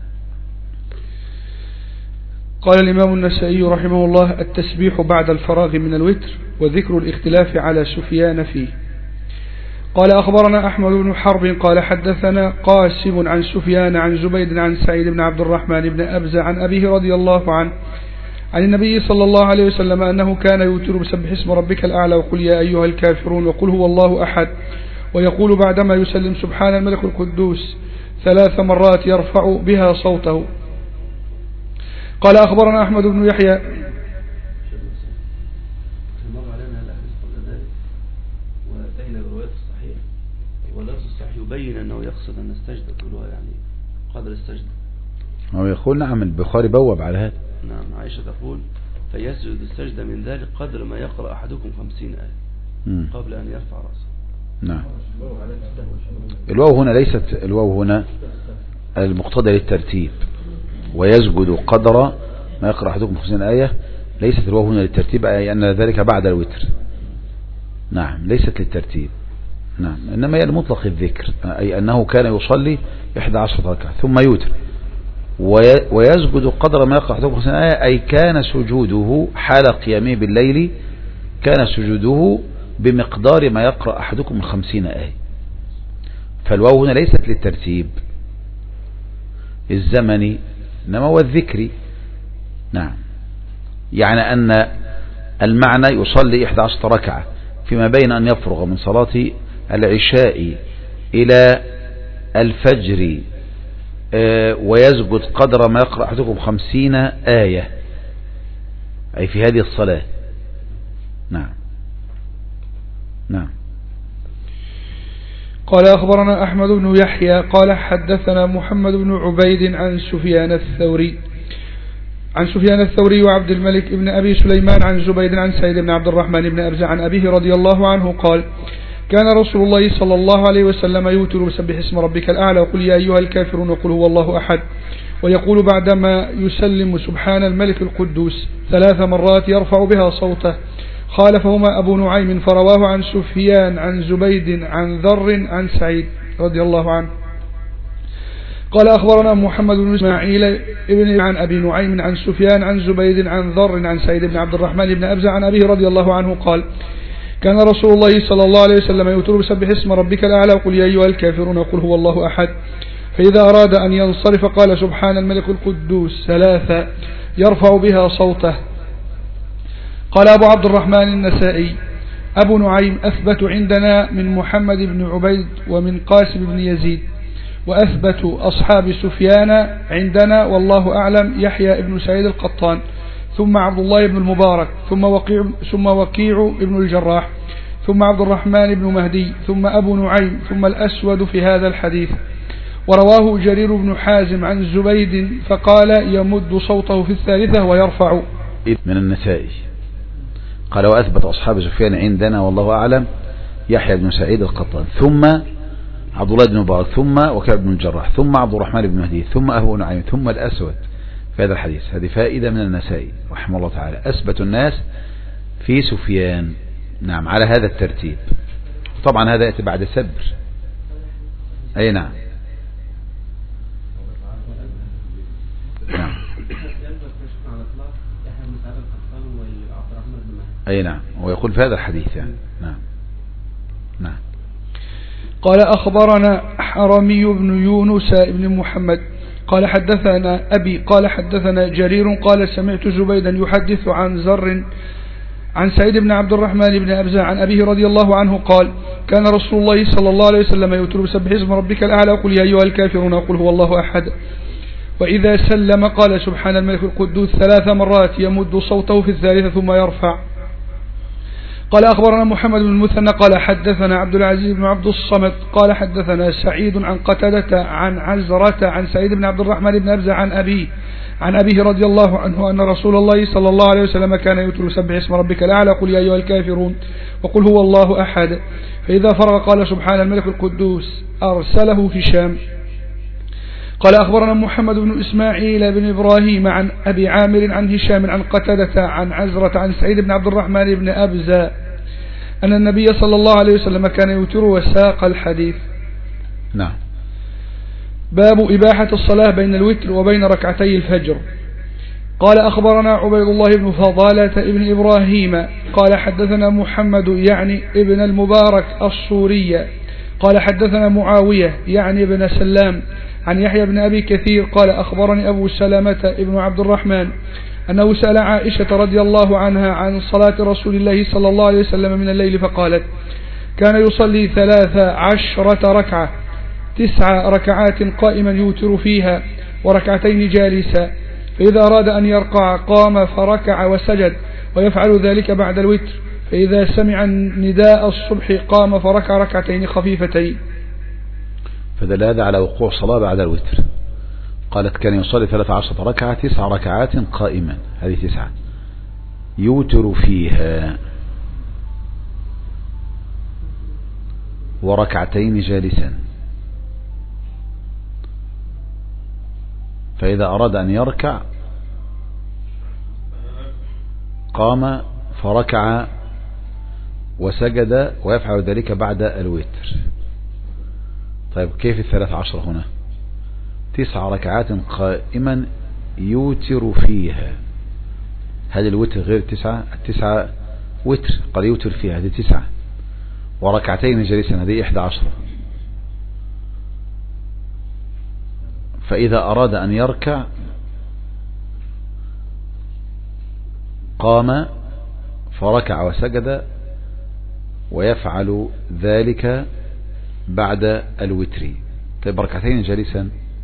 B: قال الإمام النسائي رحمه الله التسبيح بعد الفراغ من الوتر وذكر الاختلاف على سفيان فيه. قال أخبرنا أحمد بن حرب قال حدثنا قاسم عن سفيان عن زبيد عن سعيد بن عبد الرحمن بن أبزة عن أبيه رضي الله عنه عن النبي صلى الله عليه وسلم أنه كان يوتر بسبح اسم ربك الأعلى وقل يا أيها الكافرون وقل هو الله أحد، ويقول بعدما يسلم سبحان الملك القدوس ثلاث مرات يرفع بها صوته. قال أخبرنا أحمد بن يحيى
D: ولفظ الصحيح يبين أنه يقصد أن السجدة كلها يعني قدر السجدة.
A: هو يقول نعم البخاري بوب على هذا.
D: نعم عائشة تقول فيسجد السجدة من ذلك قدر ما يقرأ أحدكم خمسين آية قبل أن يرفع رأسه.
A: نعم. الواو هنا ليست الواو هنا المقتضى للترتيب، ويسجد قدر ما يقرأ أحدكم خمسين آية، ليست الواو هنا للترتيب أي أن ذلك بعد الوتر. نعم ليست للترتيب. نعم إنما هي المطلق الذكر، أي أنه كان يصلي إحدى عشرة ركعة ثم يوتر ويسجد قدر ما يقرأ أحدكم خمسين آية، أي كان سجوده حال قيامه بالليل كان سجوده بمقدار ما يقرأ أحدكم من خمسين آية. فالواو هنا ليست للترتيب الزمني إنما هو الذكري. نعم يعني أن المعنى يصلي إحدى عشرة ركعة فيما بين أن يفرغ من صلاة العشاء إلى الفجر ويسجد قدر ما يقرأ أحدكم خمسين آية، أي في هذه الصلاة. نعم. نعم.
B: قال أخبرنا أحمد بن يحيى قال حدثنا محمد بن عبيد عن سفيان الثوري عن سفيان الثوري وعبد الملك بن أبي سليمان عن زبيد عن سعيد بن عبد الرحمن بن أبزة عن أبيه رضي الله عنه قال كان رسول الله صلى الله عليه وسلم يوتر بسبح اسم ربك الأعلى وقل يا أيها الكافرون وقل هو الله أحد، ويقول بعدما يسلم سبحان الملك القدوس ثلاث مرات يرفع بها صوته. خالفهما أبو نعيم فرواه عن سفيان عن زبيد عن ذر عن سعيد رضي الله عنه قال أخبرنا محمد بن إسماعيل ابن عن أبي نعيم عن سفيان عن زبيد عن ذر عن سعيد بن عبد الرحمن بن أبزة عن أبيه رضي الله عنه قال كان رسول الله صلى الله عليه وسلم يوتر بسبح اسم ربك الأعلى وقل يا أيها الكافرون وقل هو الله أحد، فإذا أراد أن ينصرف قال سبحان الملك القدوس ثلاثة يرفع بها صوته. قال أبو عبد الرحمن النسائي أبو نعيم أثبت عندنا من محمد بن عبيد ومن قاسم بن يزيد، وأثبت أصحاب سفيان عندنا والله أعلم يحيى بن سعيد القطان ثم عبد الله بن المبارك ثم وقيع, ثم وقيع بن الجراح ثم عبد الرحمن بن مهدي ثم أبو نعيم ثم الأسود في هذا الحديث. ورواه جرير بن حازم عن زبيد فقال يمد صوته في الثالثة ويرفع.
A: من النسائي قال وأثبت أصحاب سفيان عندنا والله أعلم يحيى بن سعيد القطان ثم عبد الله بن مبارك ثم وكيع بن الجراح ثم عبد الرحمن بن مهدي ثم أبو نعيم ثم الأسود في هذا الحديث. هذه فائدة من النسائي رحمه الله تعالى، أثبت الناس في سفيان نعم على هذا الترتيب. طبعا هذا يأتي بعد سبر. أي نعم نعم أي نعم ويقول في هذا الحديث يعني نعم نعم.
B: قال أخبرنا حرمي بن يونس بن محمد قال حدثنا أبي قال حدثنا جرير قال سمعت زبيدا يحدث عن زر عن سعيد بن عبد الرحمن بن أبزة عن أبيه رضي الله عنه قال كان رسول الله صلى الله عليه وسلم يوتر بسبح اسم ربك الأعلى وقل يا أيها الكافرون وقل هو الله أحد، وإذا سلم قال سبحان الملك القدوس ثلاث مرات يمد صوته في الثالثة ثم يرفع. قال أخبرنا محمد بن المثنى قال حدثنا عبد العزيز بن عبد الصمد قال حدثنا سعيد عن قتادة عن عزرة عن سعيد بن عبد الرحمن بن أبزة عن أبيه عن أبيه رضي الله عنه أن رسول الله صلى الله عليه وسلم كان يوتر سبح اسم ربك الأعلى قل يا أيها الكافرون وقل هو الله أحد، فإذا فرغ قال سبحان الملك القدوس أرسله هشام. قال أخبرنا محمد بن إسماعيل بن إبراهيم عن أبي عامر عن هشام عن قتادة عن عزرة عن سعيد بن عبد الرحمن بن أبزة أن النبي صلى الله عليه وسلم كان يوتر وساق الحديث.
A: نعم.
B: باب إباحة الصلاة بين الوتر وبين ركعتي الفجر. قال أخبرنا عبيد الله بن فضالة ابن إبراهيم قال حدثنا محمد يعني ابن المبارك الصوري قال حدثنا معاوية يعني ابن سلام عن يحيى بن أبي كثير قال أخبرني أبو سلمة ابن عبد الرحمن أنه سأل عائشة رضي الله عنها عن صلاة رسول الله صلى الله عليه وسلم من الليل فقالت كان يصلي ثلاث عشرة ركعة تسع ركعات قائما يوتر فيها وركعتين جالسا، فإذا أراد أن يرقع قام فركع وسجد ويفعل ذلك بعد الوتر، فإذا سمع نداء الصبح قام فركع ركعتين خفيفتين.
A: فدل هذا على وقوع صلاة بعد الوتر. قالت كان يصلي ثلاث عشرة ركعة تسع ركعات قائما، هذه تسعة يوتر فيها وركعتين جالسا، فإذا أراد أن يركع قام فركع وسجد ويفعل ذلك بعد الوتر. طيب كيف الثلاث عشر هنا؟ تسع ركعات قائما يوتر فيها، هذه الوتر غير التسعة، التسعة وتر قد يوتر فيها، هذه تسعة، وركعتين جالسا هذه إحدى عشرة. فإذا أراد أن يركع قام فركع وسجد ويفعل ذلك بعد الوتر. طيب ركعتين جالسا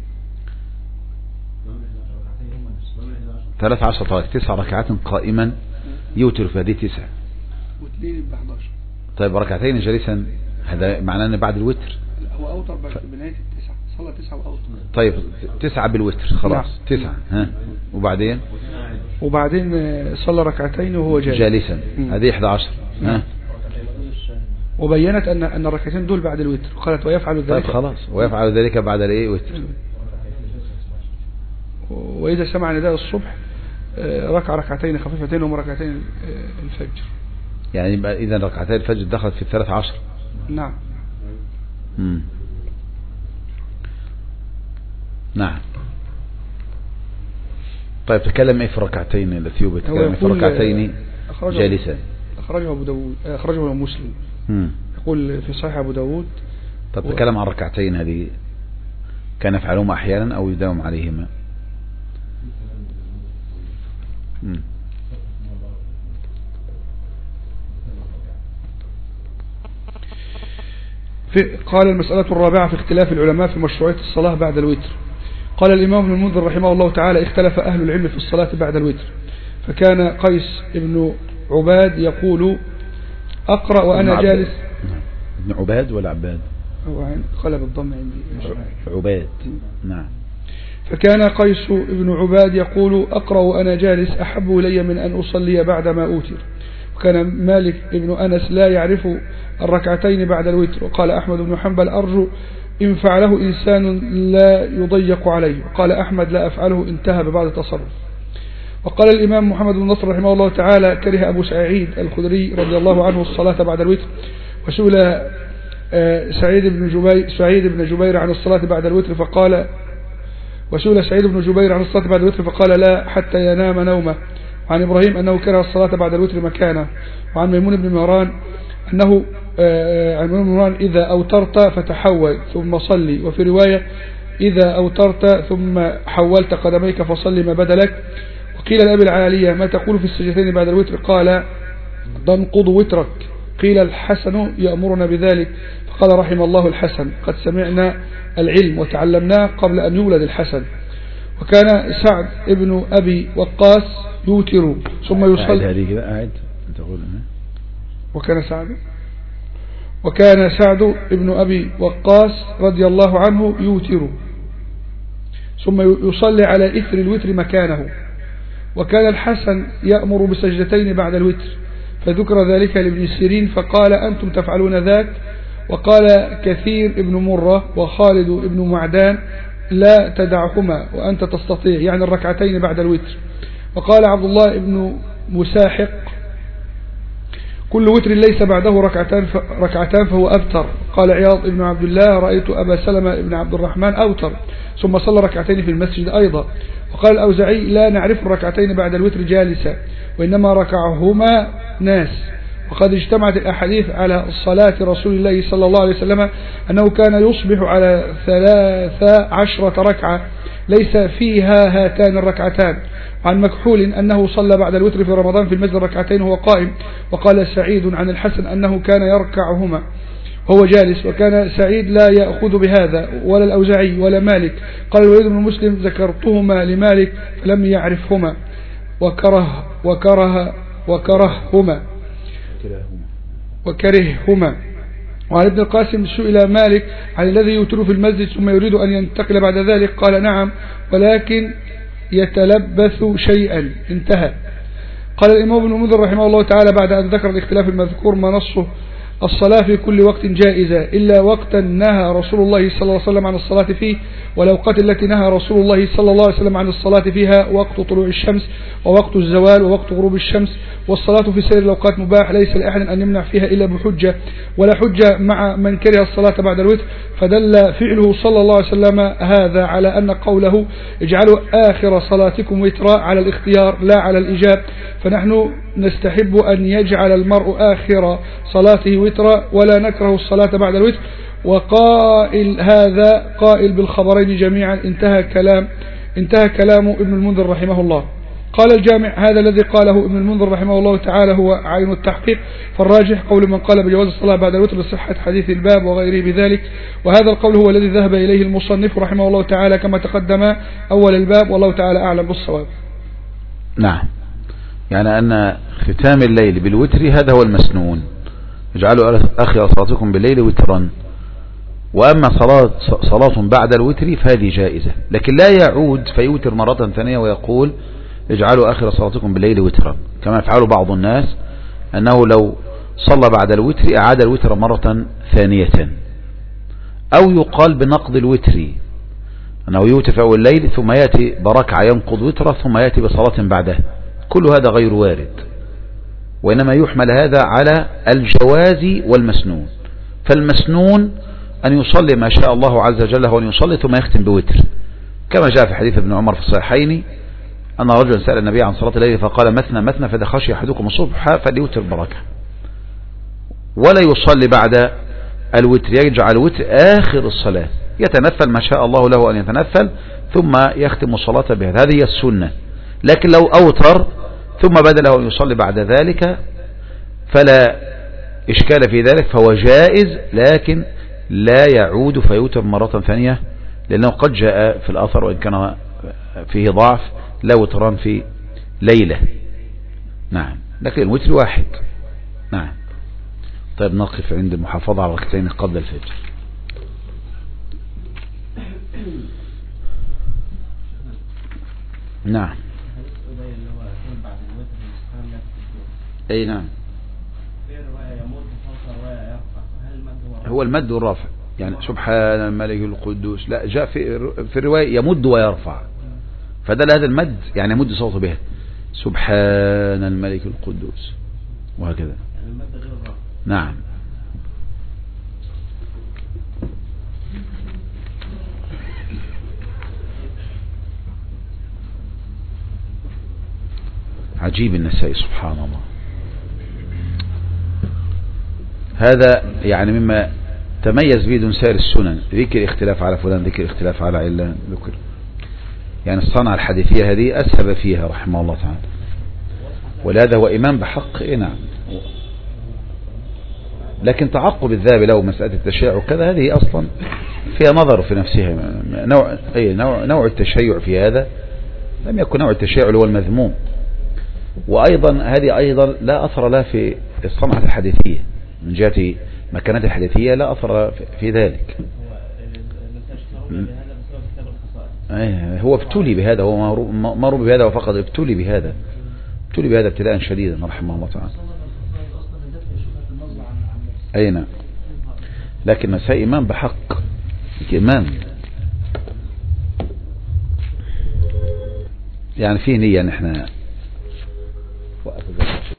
A: ثلاث عشر طيب تسع ركعات قائما يوتر في هذه تسع. طيب ركعتين جالسا هذا معناه أن بعد الوتر
B: هو أوتر بنهاية التسع صلى تسعة وأوتر.
A: طيب تسعة بالوتر خلاص. نعم. تسعة. ها وبعدين
B: وبعدين صلى ركعتين وهو جالس
A: جالسا. هذه إحدى عشر. ها
B: وبينت أن أن الركعتين دول بعد الوتر، قالت ويفعل ذلك.
A: طيب خلاص ويفعل ذلك بعد الايه وتر.
B: وإذا سمع نداء الصبح ركع ركعتين خفيفتين وهم ركعتين الفجر.
A: يعني إذا ركعتين الفجر دخلت في الثلاث عشر.
B: نعم.
A: مم. نعم. طيب تكلم ايه في الركعتين التي يتكلم في الركعتين جالسا.
B: أخرجه أبو داود، أخرجه مسلم. مم. يقول في صحيح أبو داود.
A: طب و... تكلم عن الركعتين هذه كان يفعلهما أحيانا أو يداوم عليهما. مم.
B: في قال المسألة الرابعة في اختلاف العلماء في مشروعية الصلاة بعد الوتر. قال الإمام ابن المنذر رحمه الله تعالى اختلف أهل العلم في الصلاة بعد الوتر، فكان قيس ابن عباد يقول أقرأ وأنا جالس.
A: ابن عباد ولا عباد؟
B: قلب الضم عندي
A: عباد. نعم.
B: فكان قيس ابن عباد يقول أقرأ وأنا جالس أحب إلي من أن أصلي بعد ما أوتر. وكان مالك ابن أنس لا يعرف الركعتين بعد الوتر. وقال أحمد بن حنبل أرجو إن فعله إنسان لا يضيق عليه. وقال أحمد لا أفعله انتهى ببعض التصرف. وقال الإمام محمد بن نصر رحمه الله تعالى كره أبو سعيد الخدري رضي الله عنه الصلاة بعد الوتر. وسئل سعيد بن جبير سعيد بن جبير عن الصلاة بعد الوتر فقال وسئل سعيد بن جبير عن الصلاة بعد الوتر فقال لا حتى ينام نومه. وعن إبراهيم أنه كره الصلاة بعد الوتر مكانه. وعن ميمون بن مهران أنه عن ميمون بن مهران إذا أوترت فتحول ثم صلي. وفي رواية إذا أوترت ثم حولت قدميك فصلي ما بدلك. وقيل لأبي العالية ما تقول في السجدتين بعد الوتر؟ قال تنقض وترك. قيل الحسن يأمرنا بذلك، فقال رحم الله الحسن قد سمعنا العلم وتعلمناه قبل أن يولد الحسن. وكان سعد ابن أبي وقاص يوتر ثم يصلي. وكان سعد وكان سعد ابن أبي وقاص رضي الله عنه يوتر ثم يصلي على إثر الوتر مكانه. وكان الحسن يأمر بسجدتين بعد الوتر، فذكر ذلك لابن سيرين فقال أنتم تفعلون ذاك. وقال كثير ابن مرة وخالد ابن معدان لا تدعهما وأنت تستطيع، يعني الركعتين بعد الوتر. وقال عبد الله ابن مساحق كل وتر ليس بعده ركعتان ركعتان فهو أبتر. قال عياض ابن عبد الله رأيت أبا سلمة ابن عبد الرحمن أوتر ثم صلى ركعتين في المسجد أيضا. وقال الأوزعي لا نعرف الركعتين بعد الوتر جالسا وإنما ركعهما ناس. وقد اجتمعت الأحاديث على صلاة رسول الله صلى الله عليه وسلم أنه كان يصبح على ثلاث عشرة ركعة ليس فيها هاتان الركعتان. عن مكحول أنه صلى بعد الوتر في رمضان في المسجد ركعتين وهو قائم. وقال سعيد عن الحسن أنه كان يركعهما هو جالس. وكان سعيد لا يأخذ بهذا ولا الأوزعي ولا مالك. قال الوليد بن مسلم ذكرتهما لمالك فلم يعرفهما وكره وكره وكرههما وكرههما. وعن ابن القاسم سئل مالك عن الذي يوتر في المسجد ثم يريد أن ينتقل بعد ذلك قال نعم ولكن يتلبث شيئا انتهى. قال الإمام ابن المنذر رحمه الله تعالى بعد أن ذكر الاختلاف المذكور ما نصه الصلاة في كل وقت جائزة إلا وقتا نهى رسول الله صلى الله عليه وسلم عن الصلاة فيه. والأوقات التي نهى رسول الله صلى الله عليه وسلم عن الصلاة فيها وقت طلوع الشمس ووقت الزوال ووقت غروب الشمس. والصلاة في سائر الأوقات مباح ليس لأحد أن يمنع فيها إلا بحجة ولا حجة مع من كره الصلاة بعد الوتر. فدل فعله صلى الله عليه وسلم هذا على أن قوله اجعلوا آخر صلاتكم وترا على الاختيار لا على الإجاب. فنحن نستحب أن يجعل المرء آخر صلاته وترا ولا نكره الصلاة بعد الوتر. وقائل هذا قائل بالخبرين جميعا. انتهى كلام انتهى كلام ابن المنذر رحمه الله. قال الجامع هذا الذي قاله ابن المنذر رحمه الله تعالى هو عين التحقيق. فالراجح قول من قال بجواز الصلاة بعد الوتر لصحة حديث الباب وغيره بذلك. وهذا القول هو الذي ذهب إليه المصنف رحمه الله تعالى كما تقدم أول الباب والله تعالى أعلم بالصواب.
A: نعم، يعني أن ختام الليل بالوتر هذا هو المسنون. اجعلوا آخر صلاتكم بالليل وترا. وأما صلاة, صلاة بعد الوتر فهذه جائزة، لكن لا يعود فيوتر مرة ثانية ويقول اجعلوا آخر صلاتكم بالليل وترا، كما يفعل بعض الناس أنه لو صلى بعد الوتر أعاد الوتر مرة ثانية، أو يقال بنقض الوتر أنه يوتر في أول الليل ثم يأتي بركعة ينقض وترا ثم يأتي بصلاة بعدها. كل هذا غير وارد، وإنما يحمل هذا على الجواز والمسنون. فالمسنون أن يصلي ما شاء الله عز وجل هو أن يصلي ثم يختم بوتر، كما جاء في حديث ابن عمر في الصحيحين أن رجلا سأل النبي عن صلاة الليل فقال مثنى مثنى فإذا خشي أحدكم الصبح فليوتر بركة، ولا يصلي بعد الوتر، يجعل الوتر آخر الصلاة، يتنفل ما شاء الله له أن يتنفل ثم يختم الصلاة بهذا، هذه هي السنة. لكن لو أوتر ثم بدأ له أن يصلي بعد ذلك فلا إشكال في ذلك، فهو جائز، لكن لا يعود فيوتر مرة ثانية، لأنه قد جاء في الأثر وإن كان فيه ضعف لا وتران في ليلة. نعم، لكن الوتر واحد. نعم. طيب نقف عند المحافظة على ركعتين قبل الفجر. نعم. أي نعم. هو المد والرفع، يعني سبحان الملك القدوس، لا جاء في في الرواية يمد ويرفع، فدل هذا المد يعني يمد صوته بها سبحان الملك القدوس وهكذا. نعم. عجيب النسائي سبحان الله، هذا يعني مما تميز به دون سائر السنن، ذكر اختلاف على فلان، ذكر اختلاف على علان، ذكر يعني الصنعة الحديثية هذه أسهب فيها رحمه الله تعالى، ولهذا هو إمام بحق. إيه نعم. لكن تعقب الذهب له مسألة التشيع وكذا هذه أصلا فيها نظر في نفسها، نوع, أي نوع, نوع التشيع في هذا لم يكن نوع التشيع اللي هو المذموم، وأيضا هذه أيضا لا أثر لها في الصنعة الحديثية من جهة مكانات الحديثية، لا أثر في ذلك. هو ابتلي بهذا، هو مر بهذا وفقط ابتلي بهذا، ابتلي بهذا ابتلاء شديدا رحمه الله تعالى. أي نعم. لكن مساء إمام بحق، إمام يعني فيه نية نحن